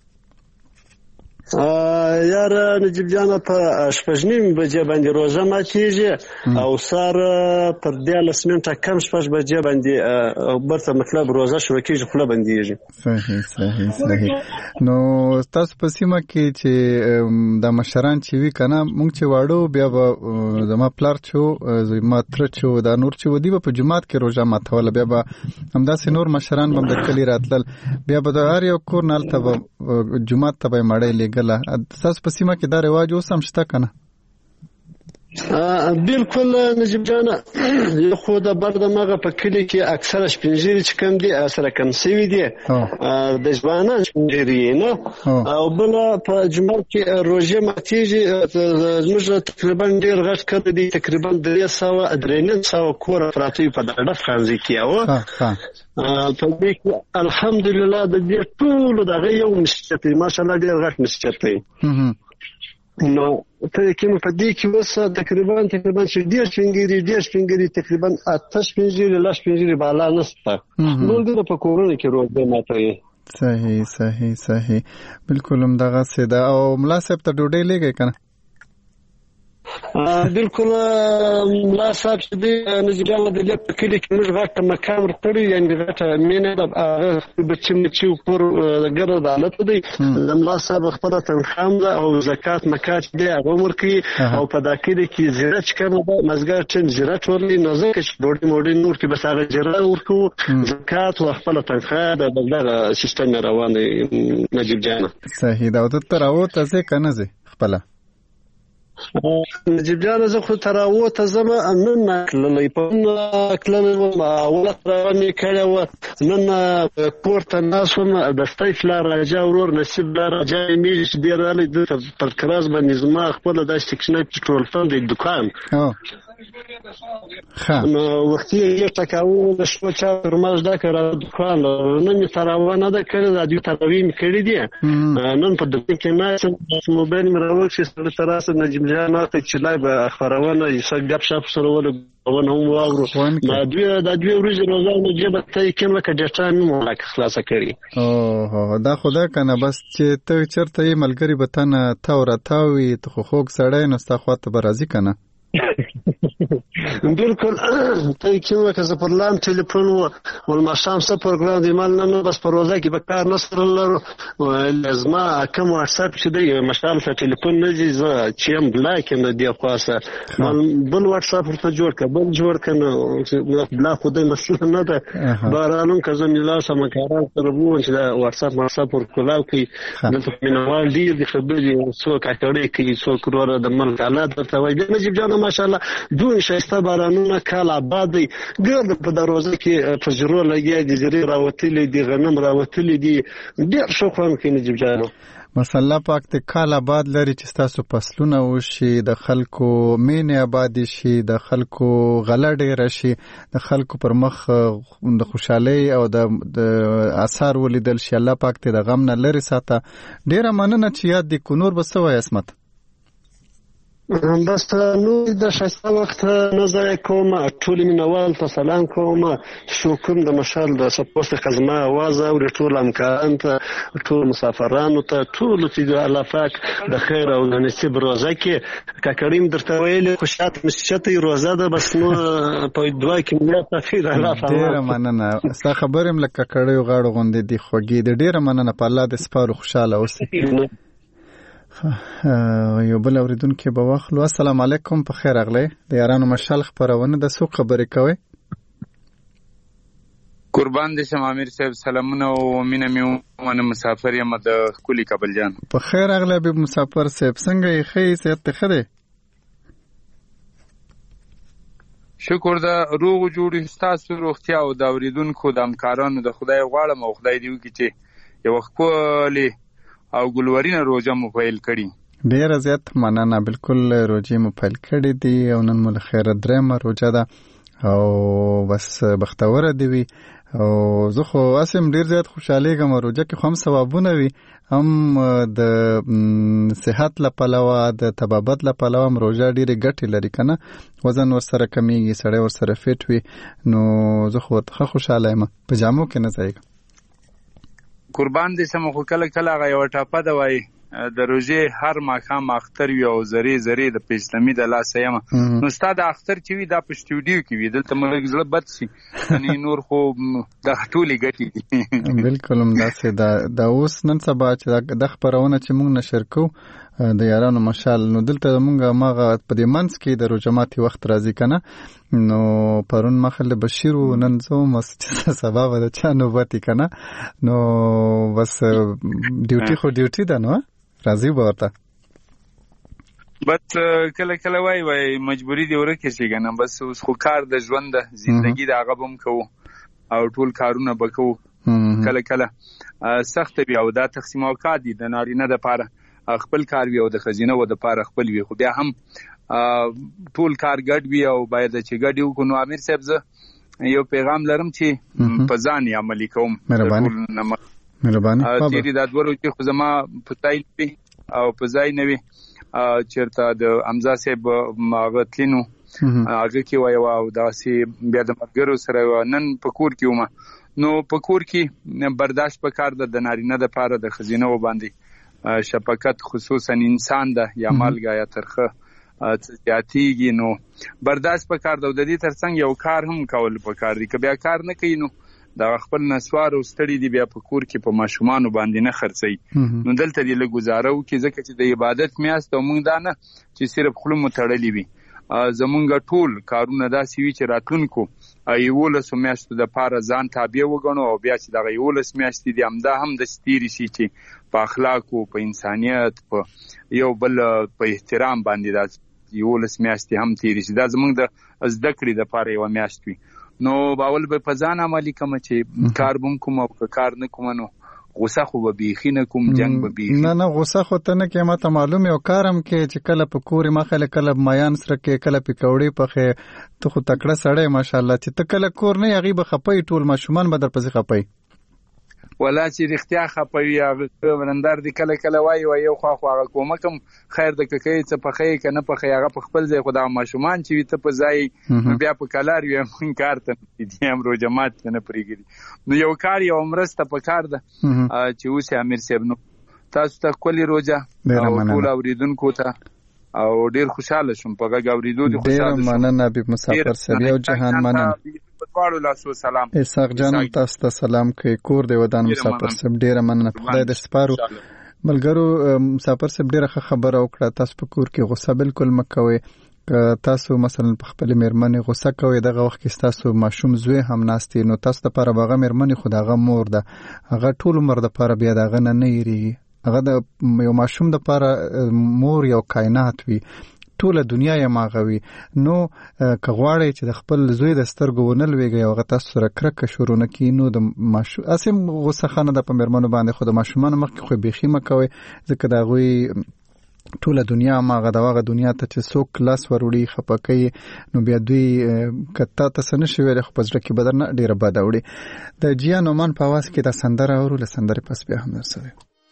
یار نجیب جان په شپږنیم بجې باندې روزه ماتیږي او سار تر دیارلس منټه کم شپږ بجې باندې برته مطلب روزه شروع کیږي خله بنديږي صحیح صحیح صحیح نو تاسو په سیمه کې چې د مشران چې وی کنه مونږ چې واړو بیا به زما پلار چې زما تر چې دا نور چې ودی په جمعات کې روزه ماتول بیا به همداسې نور مشران هم د کلی راتلل بیا به د هر یو کور نالته جمعات ته به مړې ګلا تاسو په سیمه کې دا رواج اوس هم شته کنه بالکل نجیب جان یو خو د برد مغه په کلی کې اکثره شپنجيري چې کم دي سره کم سوي دي د ځوانان شپنجيري نو او بل په جمعه کې روزه ماتيږي زموږ تقریبا ډیر غټ کړی دي تقریبا درې سوه درې سوه کور پراتی په دغه خانځي کې او په دې کې الحمدلله د دې ټول دغه یو مشته ماشاءالله ډیر غټ مشته نو ته کوم په دې کې وسه تقریبا تقریبا چې ډیر شپنګيري ډیر شپنګيري تقریبا اته شپنګيري لاس شپنګيري بالا نسته نو د په کورونه کې روزه ماته صحیح صحیح صحیح بالکل هم دغه سیده او مناسب ته ډوډۍ لګي کنه بالکل ملا صاحب دې نجیب جان د دې په کلی کې موږ غاټه مکان ورکړی یعنی غاټه مینه د بچم چې پر ګرد حالت دی ملا صاحب خپل تنخام او زکات مکات دې هغه ورکړي او په داکې کې زیرت کړه مزګر چې زیرت ورلې نه ځکه چې ډوډۍ موډۍ نور کې بس هغه زیرت ورکو زکات او خپل تنخواه د بلدار سیستم روان نجیب جان صحیح دا ته راوته څه کنه زه خپل نجیب جان زه خو تراو ته زما نن کللې په کللې ولا تراني کړه و نن پورته ناسوم د استایفلا راجا ورور نصیب لا راجا میږي چې ډیر علي د پر کراز باندې زما خپل د استکشن پټرول پمپ د دکان نو وختي یې تکاو د شپه چا پرماز دا کړه دکان نن تراو نه دا کړه د دې ترویم کړی دی نن په دغه کې نه موبایل مې راوښ چې سره تراسه نجیب جان ته چې لای به خبرونه یې څنګه غب شپ سره ول ونه هم واغرو ما دوی د دوی ورځې روزه نو جبه ته کوم لکه ډټا مې مولک خلاصه کړی او دا خدا کنه بس چې ته چرته یې ملګری به تنه تا ورتاوي ته خو خوګ سړی نو ستا خواته به راځي کنه بالکل ته کومه که زه پر لام ټلیفون ول ما شام څه پروګرام دی مال نه بس په روزه کې به کار نصر لرو لازم کوم واتس اپ چې دی مشال ته ټلیفون نه دی زه چې هم بلاک نه دی خاصه بل واتس اپ ته جوړ ک بل جوړ کنه بلا خو دې مسله نه ده بارانو که زه ملا سم کاران تر وو چې واتس اپ ما سره پر کولاو کې دلته مینوال دی د خبرې څوک اټړې کې څوک ورو د ملک حالات ته وایي نجیب جان ماشاءالله دوی شایسته بارانونه کال آباد دی ګرد په دروازه کې په زیرو لګیا دي زیرې راوتلې دي غنم راوتلې دي ډېر ښه خوند کوي نجیب جانو بس الله پاک ته کال آباد لري چې تاسو فصلونه وشي د خلکو مینې آباد شي د خلکو غله ډېره شي د خلکو پر مخ د خوشحالۍ او د اثر ولیدل شي الله پاک ته د غم نه لري ساته ډېره مننه چې یاد دي کو نور به څه وایې عصمت بس نو د شایسته وخت نه ضایع کوم ټول مینوال ته سلام کوم شکر د مشال د سپورت خدمه आवाज او ټول همکاران ته ټول مسافرانو ته ټول چې الله پاک د خیر او د نصیب روزه کې کاکریم درته ویل خوشات مشته روزه ده بس نو په دعا کې مې تفسیر الله تعالی ډیر مننه ستا خبرم لکه کړیو غاړو غوندې دی خوږی د ډیر مننه په الله د سپارو خوشاله اوسئ یو بل اوریدونکو به واخلو السلام علیکم په خیر اغلی د یارانو مشال خبرونه د سوق خبرې کوي قربان دې شم امیر صاحب سلامونه او مینه مې ونه مسافر یم د کلی کابل جان په خیر اغلی به مسافر صاحب څنګه یې خې صحت ته خره شکر دا روغ جوړ تاسو روغتیا او د اوریدونکو د همکارانو د خدای غواړم او خدای دې وکړي چې یو خپل او ګلورینه روزه مو پیل کړي ډیر زیات مننه بالکل روزه مو پیل کړي دي او نن مو خیر درېمه روزه ده او بس بختوره دی وی او زه خو اسم ډیر زیات خوشاله کوم روزه کې خو هم ثوابونه وي هم د صحت لپاره د طبابت لپاره هم روزه ډیره ګټه لري کنه وزن ور سره کمیږي سړی ور سره فټ وي نو زه خو ته خوشاله یم په جامو کې نه ځای قربان دې سم خو کله کله غا یو ټاپه دا وای د روزه هر ماخام اختر وی او زری زری د پېشتمی د لاسه یم نو استاد اختر چې وی دا په سټوډیو کې وی دلته موږ زړه بد شي یعنی نور خو د ټولي ګټي دي بالکل هم داسې دا د اوس نن سبا چې د خبرونه چې موږ نشر کو د یارانو مشال نو دلته موږ ماغه په دې منځ کې د روجماتي وخت راځي کنه نو پرون مخل بشیر نن زو مست سبب د چا نوبتی کنه نو بس ډیوټي خو ډیوټي ده نو راځي ورته بس کله کله وای وای مجبوری دی ورکه شي کنه بس اوس خو کار د ژوند د ژوندۍ د هغه بم کو او ټول کارونه بکو کله کله سخت بیا او دا تقسیم اوقات دي د نارینه د پاره خپل کار وی او د خزینه و د پاره خپل وی خو بیا هم ټول کار ګډ وی او باید چې ګډ یو کو نو امیر صاحب زه یو پیغام لرم چې په ځان عملی کوم مهرباني مهرباني تیری دا ورو چې خو زما پتاي او په ځای نوي چیرته د امزا صاحب ماغتلینو هغه کې وای او داسې بیا د مرګرو سره نن په کور کې ومه نو په کور کې برداشت پکار د نارینه د پاره د خزینه و باندې شفقت خصوصا انسان ده یا مالګه یا ترخه زیاتیږي نو برداشت پکار ده د دې ترڅنګ یو کار هم کول پکار دي که بیا کار نه کوي نو دا خپل نسوار او ستړي دي بیا په کور کې په ماشومان باندې نه خرڅي نو دلته دی له گزارو کې ځکه چې د عبادت میاست او موږ دا نه چې صرف خلو متړلې وي زمونږ ټول کارونه داسې وي چې راتلونکو یولس میاشتو د پاره ځان تابع وګڼو او بیا چې دغه یولس میاشتې دي همدا هم د ستیری شي چې په اخلاق او په انسانیت په یو بل په احترام باندې دا یولس میاشتې هم تیری شي دا زمونږ د زده کړې د پاره یو میاشت وي نو باول به په ځان عملي کوم چې کار بم کوم او کار نه کوم نو غوسه خو به بیخي نه کوم جنگ به بیخي نه نه غوسه خو ته نه کې ماته معلوم یو کارم کې چې کله په کوري مخاله کله مایان سره کې کله پکوړې پخې ته خو تکړه سړی ماشاءالله چې ته کله کور نه یغي به خپي ټول ماشومان به در پسې خپي ولا چې رښتیا خپوي هغه ورندار دی کله کله وای وای یو خو خو هغه کومه کوم خیر د ککې څه پخې کنه پخې هغه په خپل ځای خدا ماشومان چې وي ته په ځای بیا په کلار یو کار ته دي هم رو جماعت نه پریګري نو یو کار یو عمرسته په کار ده چې اوس امیر صاحب نو تاسو ته کلی روزه او ټول اوریدونکو ته او ډیر خوشاله شوم په غږ اوریدو دي خوشاله شوم ډیر مننه حبیب مسافر صاحب یو جهان مننه پټواړو لاسو سلام اسحاق جان تاسو ته سلام کوي کور دی ودان مسافر صاحب ډیر مننه خدای دې سپارو ملګرو مسافر صاحب ډیره خبره وکړه تاسو په کور کې غوسه بالکل مکوئ تاسو مثلا په خپل میرمنې غوسه کوي دغه وخت کې تاسو ماشوم زوی هم ناستي نو تاسو ته پر هغه میرمنې خداغه مور ده هغه ټول عمر د پر بیا دغه نه نه یری هغه د یو ماشوم د پر مور یو کائنات وي ټوله دنیا یې ماغوي. نو که غواړئ چې د خپل زوی د سترګو ونه لویږئ او هغه تاسو سره کرکه شروع نه کړي، نو د ماشوم هسې غوسه ښه نه ده په مېرمنو باندې، خو د ماشومانو مخکې خو بیخي مه کوئ، ځکه د هغوی ټوله دنیا ماغه د هغه دنیا ته چې څوک لاس وروړي خفه کوي، نو بیا دوی که تا ته څه نشي ویلی خو په زړه کې به درنه ډېره بده وړي. د جیا نومان په اواز کې دا سندره اورو، له سندرې پس بیا هم درسره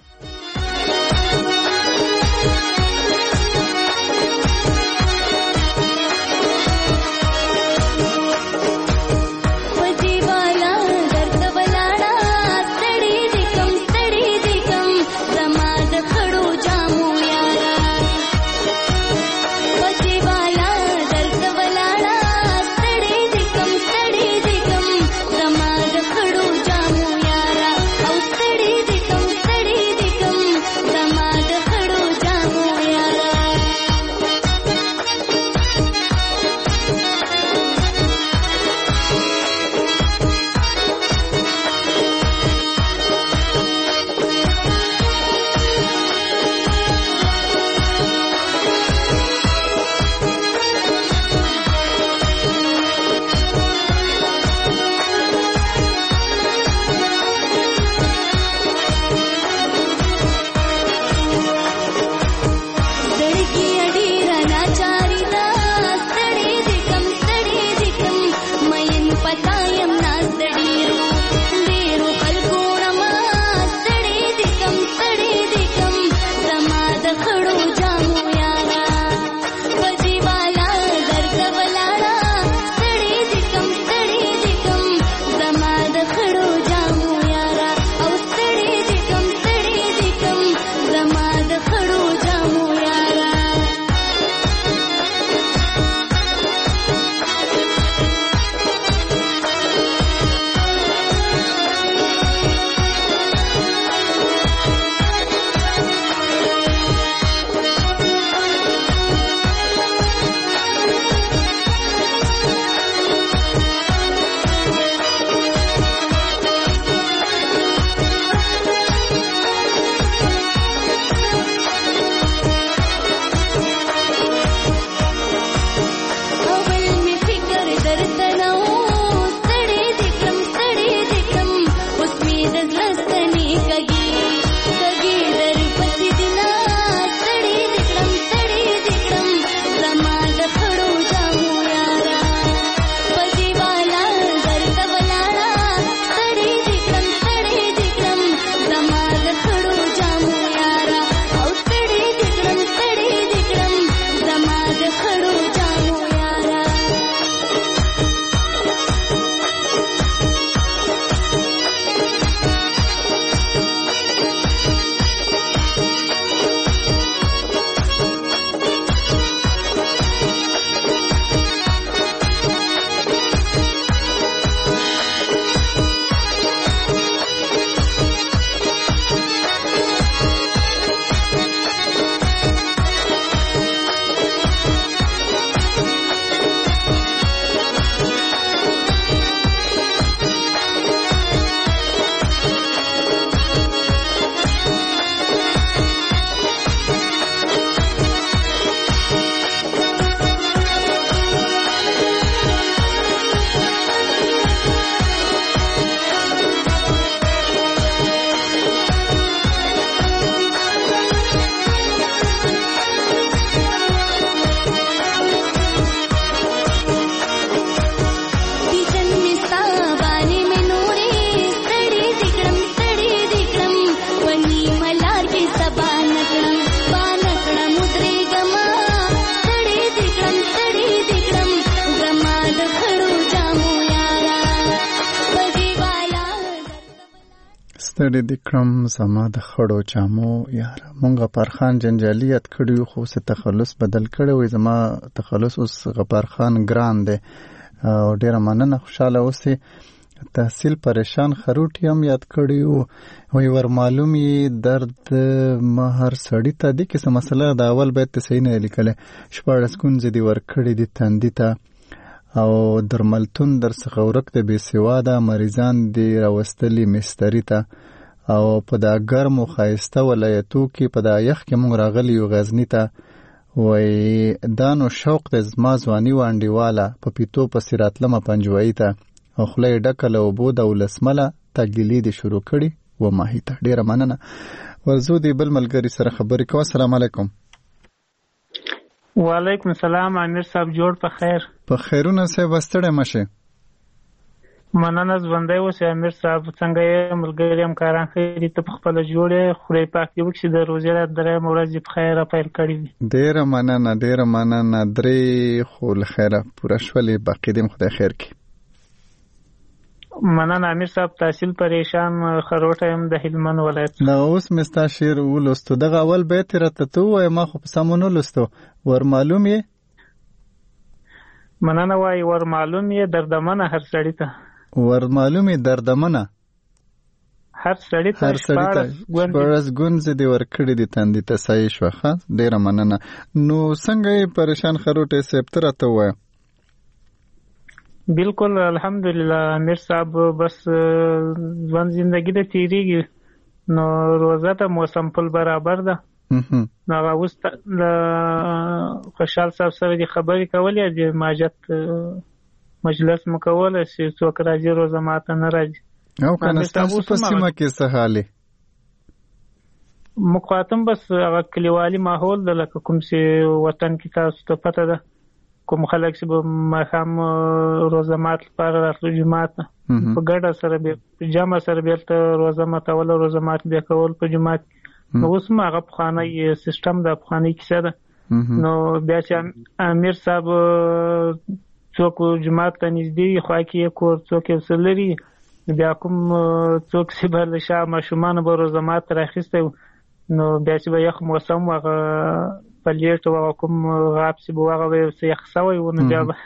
ستړي د کړم زما د خړو جامو یاره. مونږ غفار خان جنجالي یاد کړیو خو څه تخلص بدل کړی وي. زما تخلص اوس غفار خان ګران دی او ډیره مننه، خوشاله اوسئ. تحصیل پریشان خروټي هم یاد کړیو وی ور معلومي درد مهر سړی ته دي کیسه مسله د اول بیت صحیح نه لیکل شپږ سکونځ دی ور کړی دي تندې ته او درملتون در څخه ورک د بې سواده مریضان دی راوستلی مستری ته او په دا ګرمو ښایسته ولایتو کې په دا یخ کې مونږ راغلی یو غزني ته وای دانو شوق د زما ځواني وانډیواله په پیتو پسې راتلمه پنجوایي ته او خوله یې ډکه له اوبو د ولسمله تګلیلي دې شروع کړي و ماهي ته. ډېره مننه. ورځو دې بل ملګري سره خبرې کوه. السلام علیکم. وعلیکم السلام امیر صاحب، جوړ په خیر. په خیرونه صاحب ستړی مشه. مننه ژوندی اوسې امیر صاحب، څنګه یې ملګري همکاران خیري ته په خپله جوړې خدای پاک دې وکړي د روژې رات درېیمه ورځ یې په خیره پیل کړې وي. ډېره مننه ډېره مننه. درې خو له خیره پوره شولې، باقي دې خدای خیر کړي. مننه امیر صاحب. تحصیل پریشان خروټه یم د هلمند ولایت. نو اوس مې ستا شعر ولوستو، دغه اول بیت یې راته ته ووایه، ما خو په سمون ولوستو. ور معلوم یې مننه وایي ور معلوم یې دردمنه هر سړي ته. ور معلوم یې دردمنه هر سړي ته شپاړس ګونځې دې ورکړې دي تندي ته. صحیح شوه. ښه ډېره مننه. نو څنګه یې پریشان خروټی صاحب ته راته ووایه. بالکل الحمدلله امیر صاحب، بس ژوند زندگی د تیریږي، نو روزه ته موسم پل برابر ده. نو هغه اوس د خوشحال صاحب سره دې خبرې کولې، د ماجت مجلس مو کولی چې څوک راځي روزه ماته نه راځي. او که نه ستاسو په سیمه کې څه حال دی؟ مخاطم بس هغه کلیوالي ماحول ده، لکه کوم چې وطن کې تاسو ته پته ده کوم خلک چې به ماښام روزه مات لپاره راتلو جومات ته په ګډه سره په جمع سره بیرته روزه ماتول او روزه مات بیا کول په جومات. نو اوس هم هغه پخوانی سیسټم ده، پخوانی کیسه ده. نو بیا چې امیر صاحب څوک جومات ته نږدې وي خوا کې یې کور، څوک یو څه لري، بیا کوم څوک چې به له شا ماشومانو به روزه مات راخیستی وو، نو بیا چې به یخ موسم هغه په لیټ و کوم غاب چې به هغه به یو څه یخ سوی و، نو بیا به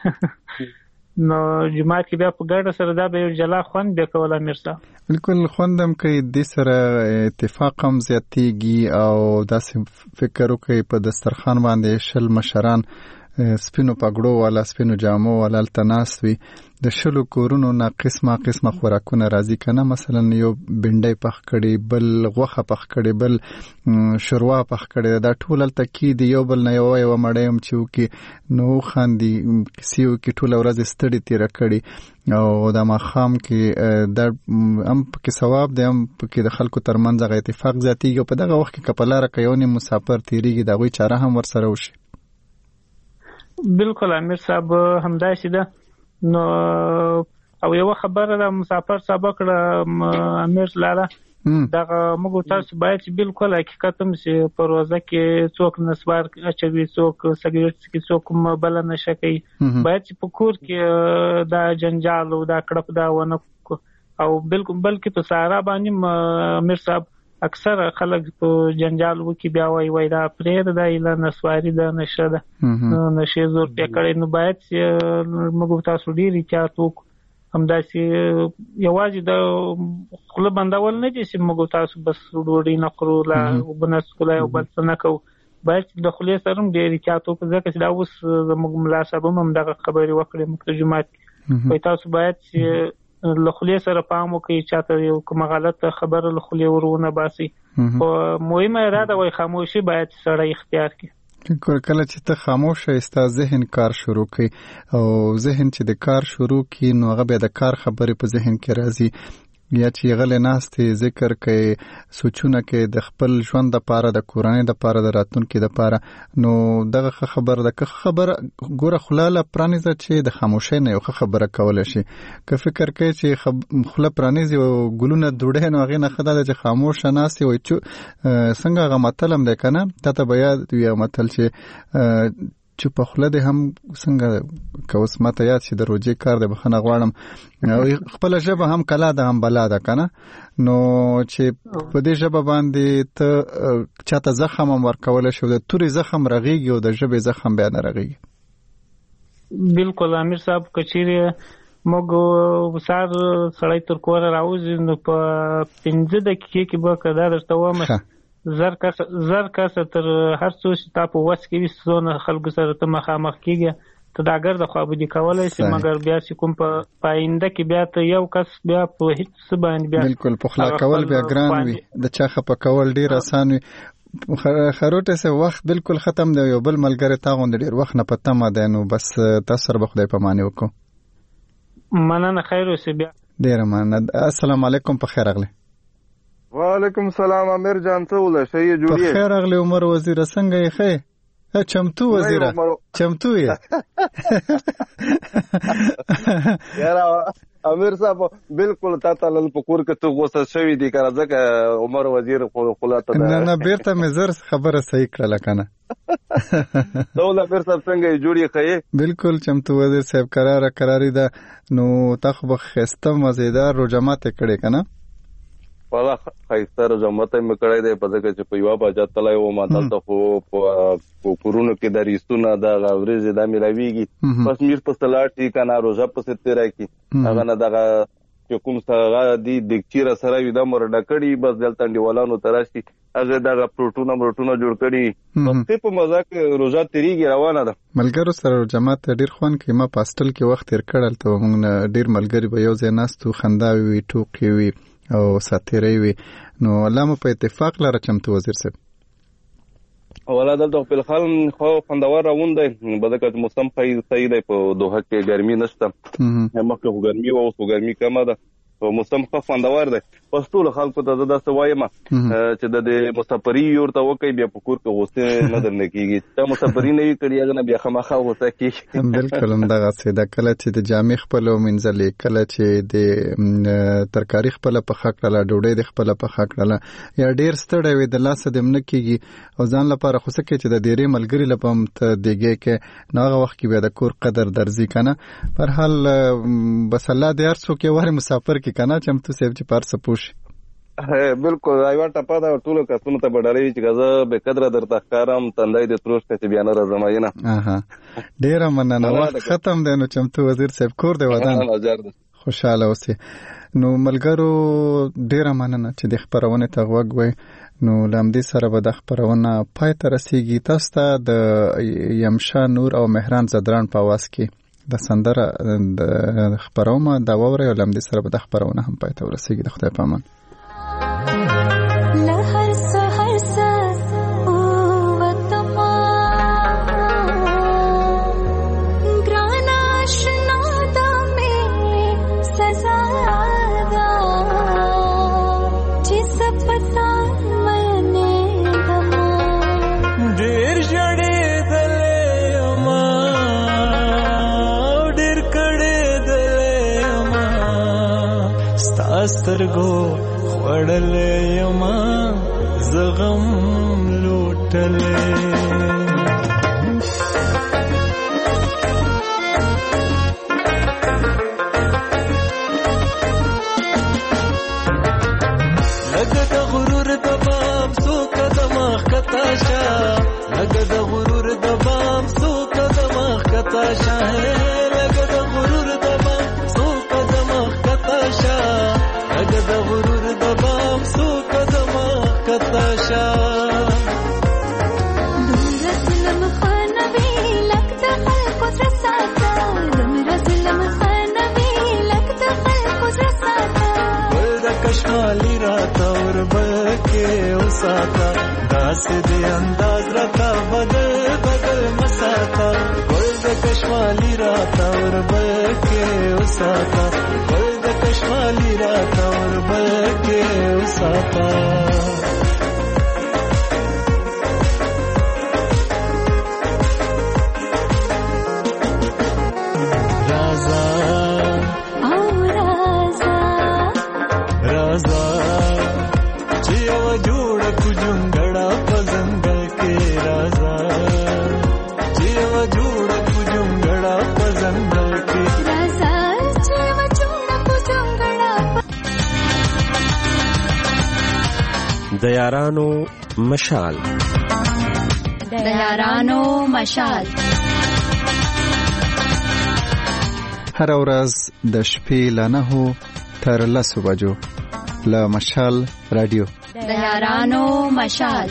نو جومات کې بیا په ګډه سره دا به یو جلا خوند بیا کول امیر صاحب. بالکل خوند هم کوي، دې سره اتفاق هم زیاتېږي او داسې فکر وکړئ په دسترخوان باندې شل مشران سپینو پګړو والا سپینو جامو والا هلته ناست وي، د شلو کورونو نه قسمه قسمه خوراکونه راځي که نه. مثلا یو بنډۍ پخ کړي، بل غوښه پخ کړي، بل شوروا پخ کړي، دا ټول هلته کېږي. یو بل نه یوه یوه مړۍ هم چې وکړي نو وخاندي، کیسې وکړي، ټوله ورځ یې ستړې تېره کړي او دا ماښام کې دا هم پکې ثواب دی، هم پکې د خلکو ترمنځ هغه اتفاق زیاتېږي. او په دغه وخت کې که په لاره که یو نیم مسافر تېرېږي د هغوی چاره هم ورسره وشي. بالکل امیر صاحب همداسې ده. نو او یو خبره ده مسافر صاحب کړه امیر لاله، دغه موږ تاسو باید چې بالکل حقیقت هم چې په روزه کې څوک نسوار اچوي، څوک سګریټ څکي، څوک بله نشه کوي، باید چې په کور کې دا جنجال او دا کړپ دا ونه او بالکل بلکې په سهارا باندې امیر صاحب اکثر خلک په جنجال وکي بیا وای وای دا پرېږده دا ایله نسواري ده نشه ده نشې زور پې کړی. نو باید چې موږ تاسو ډېر احتیاط وکړو. همداسې یوازې د خوله بندول نه دي چې موږ تاسو بس ډوډۍ نه خورو لا اوبه نه څښو او بل څه نه کوو، باید چې د خولې سره هم ډېر احتیاط وکړو، ځکه چې دا اوس زموږ ملا صاحب هم همدغه خبرې وکړې موږ ته جومات کې وایي تاسو باید چې له خولې سره پام وکړئ، چاته یو کومه غلطه خبره له خولې ورونه باسئ. خو مهمه دا ده وایي خاموشي باید سړی اختیار کړي. کله چې ته خاموش یې ستا ذهن کار شروع کوي او ذهن چې د کار شروع کړي نو هغه بیا د کار خبرې په ذهن کې راځي، یا چې غلې ناستې ذکر کوي، سوچونه کوي د خپل ژوند دپاره، د کورنۍ دپاره، د راتلونکي دپاره. نو دغه ښه خبره ده. که خبره ګوره خوله له پرانیزه چې د خاموشۍ نه یو ښه خبره کولی شي. که فکر کوي چې خوله پرانیزي او ګلونه دوړی نو هغې نه ښه دا ده چې خاموشه ناستې وایي څنګه هغه متل هم دی که نه، تا ته به یاد وي متل چې چوپه خوله دی هم څنګه که اوس ماته یاد شي د روجې کار دی بخښنه غواړم، خپله ژبه هم کلا ده هم بلا ده که نه. نو چې په دې ژبه باندې ته چاته زخم هم ورکولی شي، د تورې زخم رغېږي او د ژبې زخم بیا نه رغېږي. بالکل امیر صاحب که چیرې موږ سهار سړی تر کوره راوځي نو په پنځه دقیقې کې به که دا درته ووایم زر کسه زر کسه تر هر څو چې تا په وس کې وي څونه خلکو سره ته مخامخ کېږي ته دا ګرده خوابدي کولی شي، مګر بیا چې کوم په آینده کې بیا ته یو کس بیا په هېڅ څه باندې بیا بالکل پخلا کول بیا ګران وي، د چا خفه کول ډېر اسان وي. خروټه سه وخت بالکل ختم دی یو بل ملګری تا غوند ډیر وخت نه پته ما ده نو بس تاسو سره به خدای په معنی وکړو مننه خیر اوسې بیا ډیر مننه السلام علیکم په خیر اغله وعلیکم السلام امیر جان څه ول شي جوړی په خیر اغله عمر وزیر څنګه یې خې چمتو وزیر چمتو یې یاره امیر صاحب بالکل تا ته ل پکور کې تو غوسه شوی دی کړه ځکه عمر وزیر خلاته نه نه بیرته مې زر خبره صحیح کړل کنه دوله امیر صاحب څنګه جوړی خې بالکل چمتو وزیر صاحب قرار قراری ده نو تاسو به خسته مزیدار رجمات کړي کنه والا خیستر جمعته مې کړی دی په ځکه چې په یو باجا تلای و ما تاسو خو په کورونو کې د ریستونه د غوړې د ملاویږي پس میر په سلاټي کنه روزه په ستره کې هغه نه دغه کوم څنګه دی د چیرې سره وي د مور ډکړي بس دلته دیوالانو تراشي هغه دغه پروتونه پروتونه جوړ کړي بس په مزه کې روزه تیریږي روانه ده ملګرو سره جماعت ډیر خوان کې ما پاستل کې وخت تیر کړل ته موږ ډیر ملګری به یو ځای ناستو خنداوي ټوکي وي او ساتيري وي نو علامه په اتفاق لاره چمتو وزیر صاحب ولا دلته په خل خو خوندور راوند دی بدکه موسم په صحیح دی په دوه کې ګرمي نشته مخکې ګرمي او اوس ګرمي کمه ده او موسم خو خوندور دی پس ټول خلکو ته د سوایم چې د مسافری ورته وکي بیا په کور کې غوسه نه درنه کیږي چې مسافری نه کړي هغه بیا خامخا غوسه کیږي بالکل همدغه څه د کله چې د جامع خپل منځلې کله چې د ترکاری خپل په خکړه ډوډۍ د خپل په خکړه یا ډیر ستړی وي د لاس د منه کیږي او ځان لپاره خو څه کې چې د ډیرې ملګری لپاره ته دیږي کې ناغه وخت کې بیا د کور قدر درځي کنه پر حال بس الله دې هر څوک یو مسافر کې کنه چمتو سیب چې پر سپوش بالکل ایو ټپه دا ټول کسونو ته بډړې چې غزه به قدر درته ښکارم تندای د تروش ته بیان راځم ینه اها ډیر مننه وخت ختم دی نو چمتو وزیر صاحب کور دی ودان خوشاله اوسې نو ملګرو ډیر مننه چې د خبرونه ته وګوي نو لامدي سره به د خبرونه پای ته رسیږي تاسو ته د یمشا نور او مهران زدران په واس کې د سندره د خبرونه دا وره لامدي سره به د خبرونه هم پای ته ورسیږي د خدای په امان لهر سحر ساز او وطما گرانا شنادا میں سزا دا جس پتا میں نے دما ډیر جړې دلې اما ډیر کړې دلې اما ستاسترګو وړلې یما زغم لوټلې لګ د غرور د بام سو قدم خطا شا لګ د غرور د بام سو قدم خطا شا لګ د غرور د بام سو قدم خطا شا لګ د غرور د بام سو قدم خطا شا دمر ظلم خانوي لګ د خلق رساتا دمر ظلم خانوي لګ د خلق رساتا ول د کشمالي راته ور بکه وساتا داس دې انداز راته بدل بدل مساتا ول د کشمالي راته ور بکه وساتا ول د کشمالي راته ور بکه وساتا د یارانو مشال د یارانو مشال هر ورځ د شپې له نهو تر لسو بجو له مشال رادیو د یارانو مشال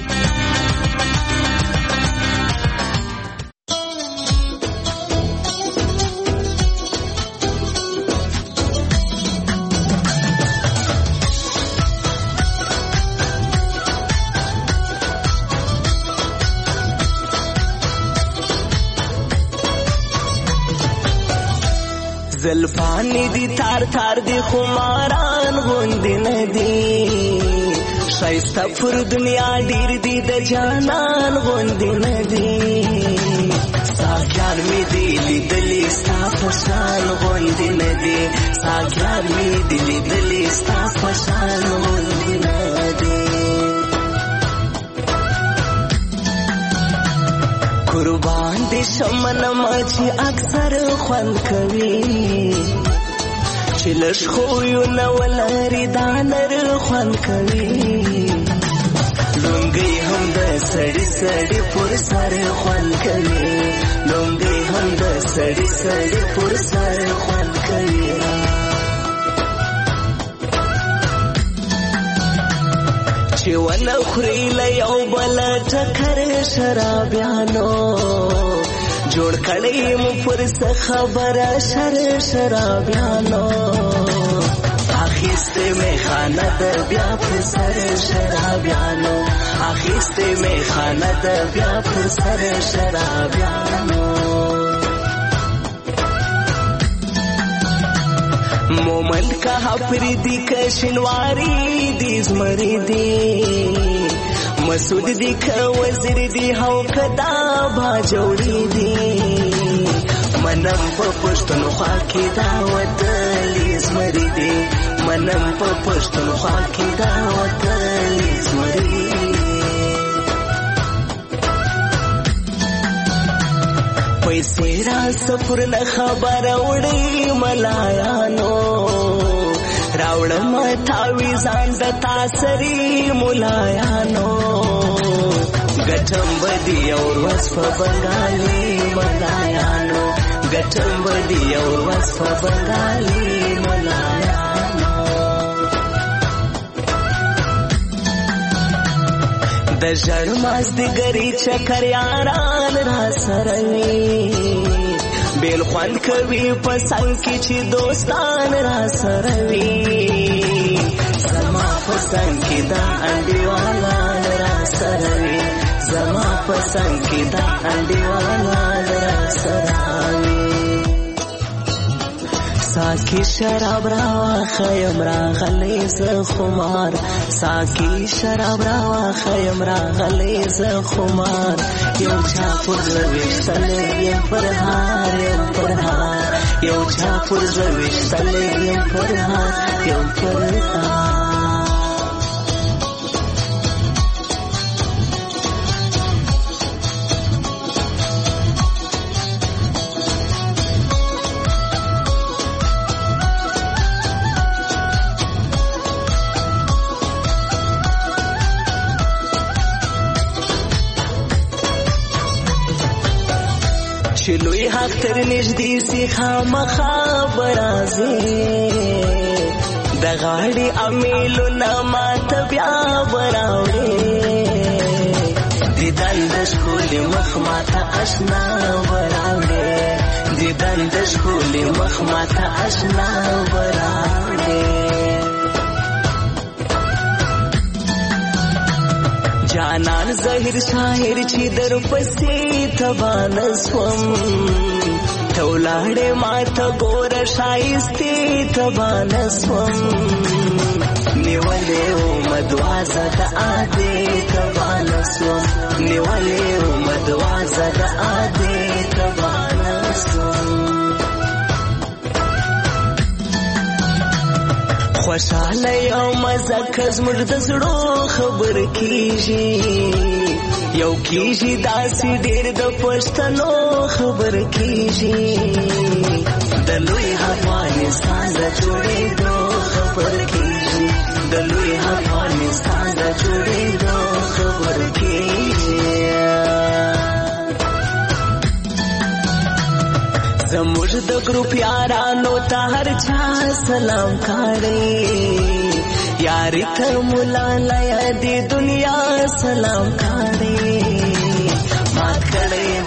زلفانی دی تار تار دی خماران غوندی ندی شایسته پر دنیا ډیر دی د جانان غوندی ندی ساکیان می دی لیدلی ستا پشان غوندی ندی ساکیان می دی لیدلی ستا پشان غوندی ندی قربان دی شمن مچی اکثر خوند کوي چې لږ خویونه ولري دا نر خوند کوي لونګۍ هم د سړي سړي پر سر خوند کوي لونګۍ هم د سړي سړي پر سر خوند کوي چې ونه خوري له یو بل ټکر شرابیانو جوړ کړی مو پر څه خبره شر شرابیانو اخیسته می خانه د بیا پر سر شرابیانو اخیسته می خانه د بیا پر سر شرابیانو مومن کا حفری دی کشنواری دی زمری دی مسعود دی که وزیر دی هاو کدا با جوړی دی منم په پښتونخوا کې دا وطن زمری دی منم په پښتونخوا کې دا وطن زمری پیسې را سفر نه خبر وړي ملایانو راوړم تاوی ځان د تاسری ملایانو ګټم بدی اور وصف بنگالی ملایانو ګټم بدی اور وصف بنگالی ملایانو د ژړ مازدیګری چکر یاران را سره وي بیل خوان کوي په څنګ کې چې دوستان را سره وي زما په څنګ کې دا انډیوالان را سره وي زما په څنګ کې دا انډیوالان را سره وي ساکی شراب راوا خیم راغلی ز خمار ساکی شراب راوا خیم راغلی ز خمار یو چا پر زویشتل یم پر هار یم پر هار یو چا پر زویشتل یم پر هار یم پر هار چلوی حق تر نجدی سی خامخا برازی د غاړي امیلو نمات بیا براوړي دیدن د شکول مخ ماته آشنا براوړي دیدن د شکول مخ ماته آشنا براوړي جانان ظاهر شاعر چې در پسې تبان سوم تولاړې ماته ګور شایسته تبان سوم نیولې او مدوازه د اده تبان سوم نیولې او مدوازه د اده تبان سوم خوشاله یو مزه کزمړ د زړه خبر کیږي یو کیږي داسې ډېر د پښتنو خبر کیږي د لوی افغانستان د جوړېدو خبر کیږي د لوی افغانستان د جوړېدو خبر کیږي زموږ د ګروپ یارانو ته هر چا سلام کړی یاری ته مولا لیا دی دنیا سلام کړی مات کړی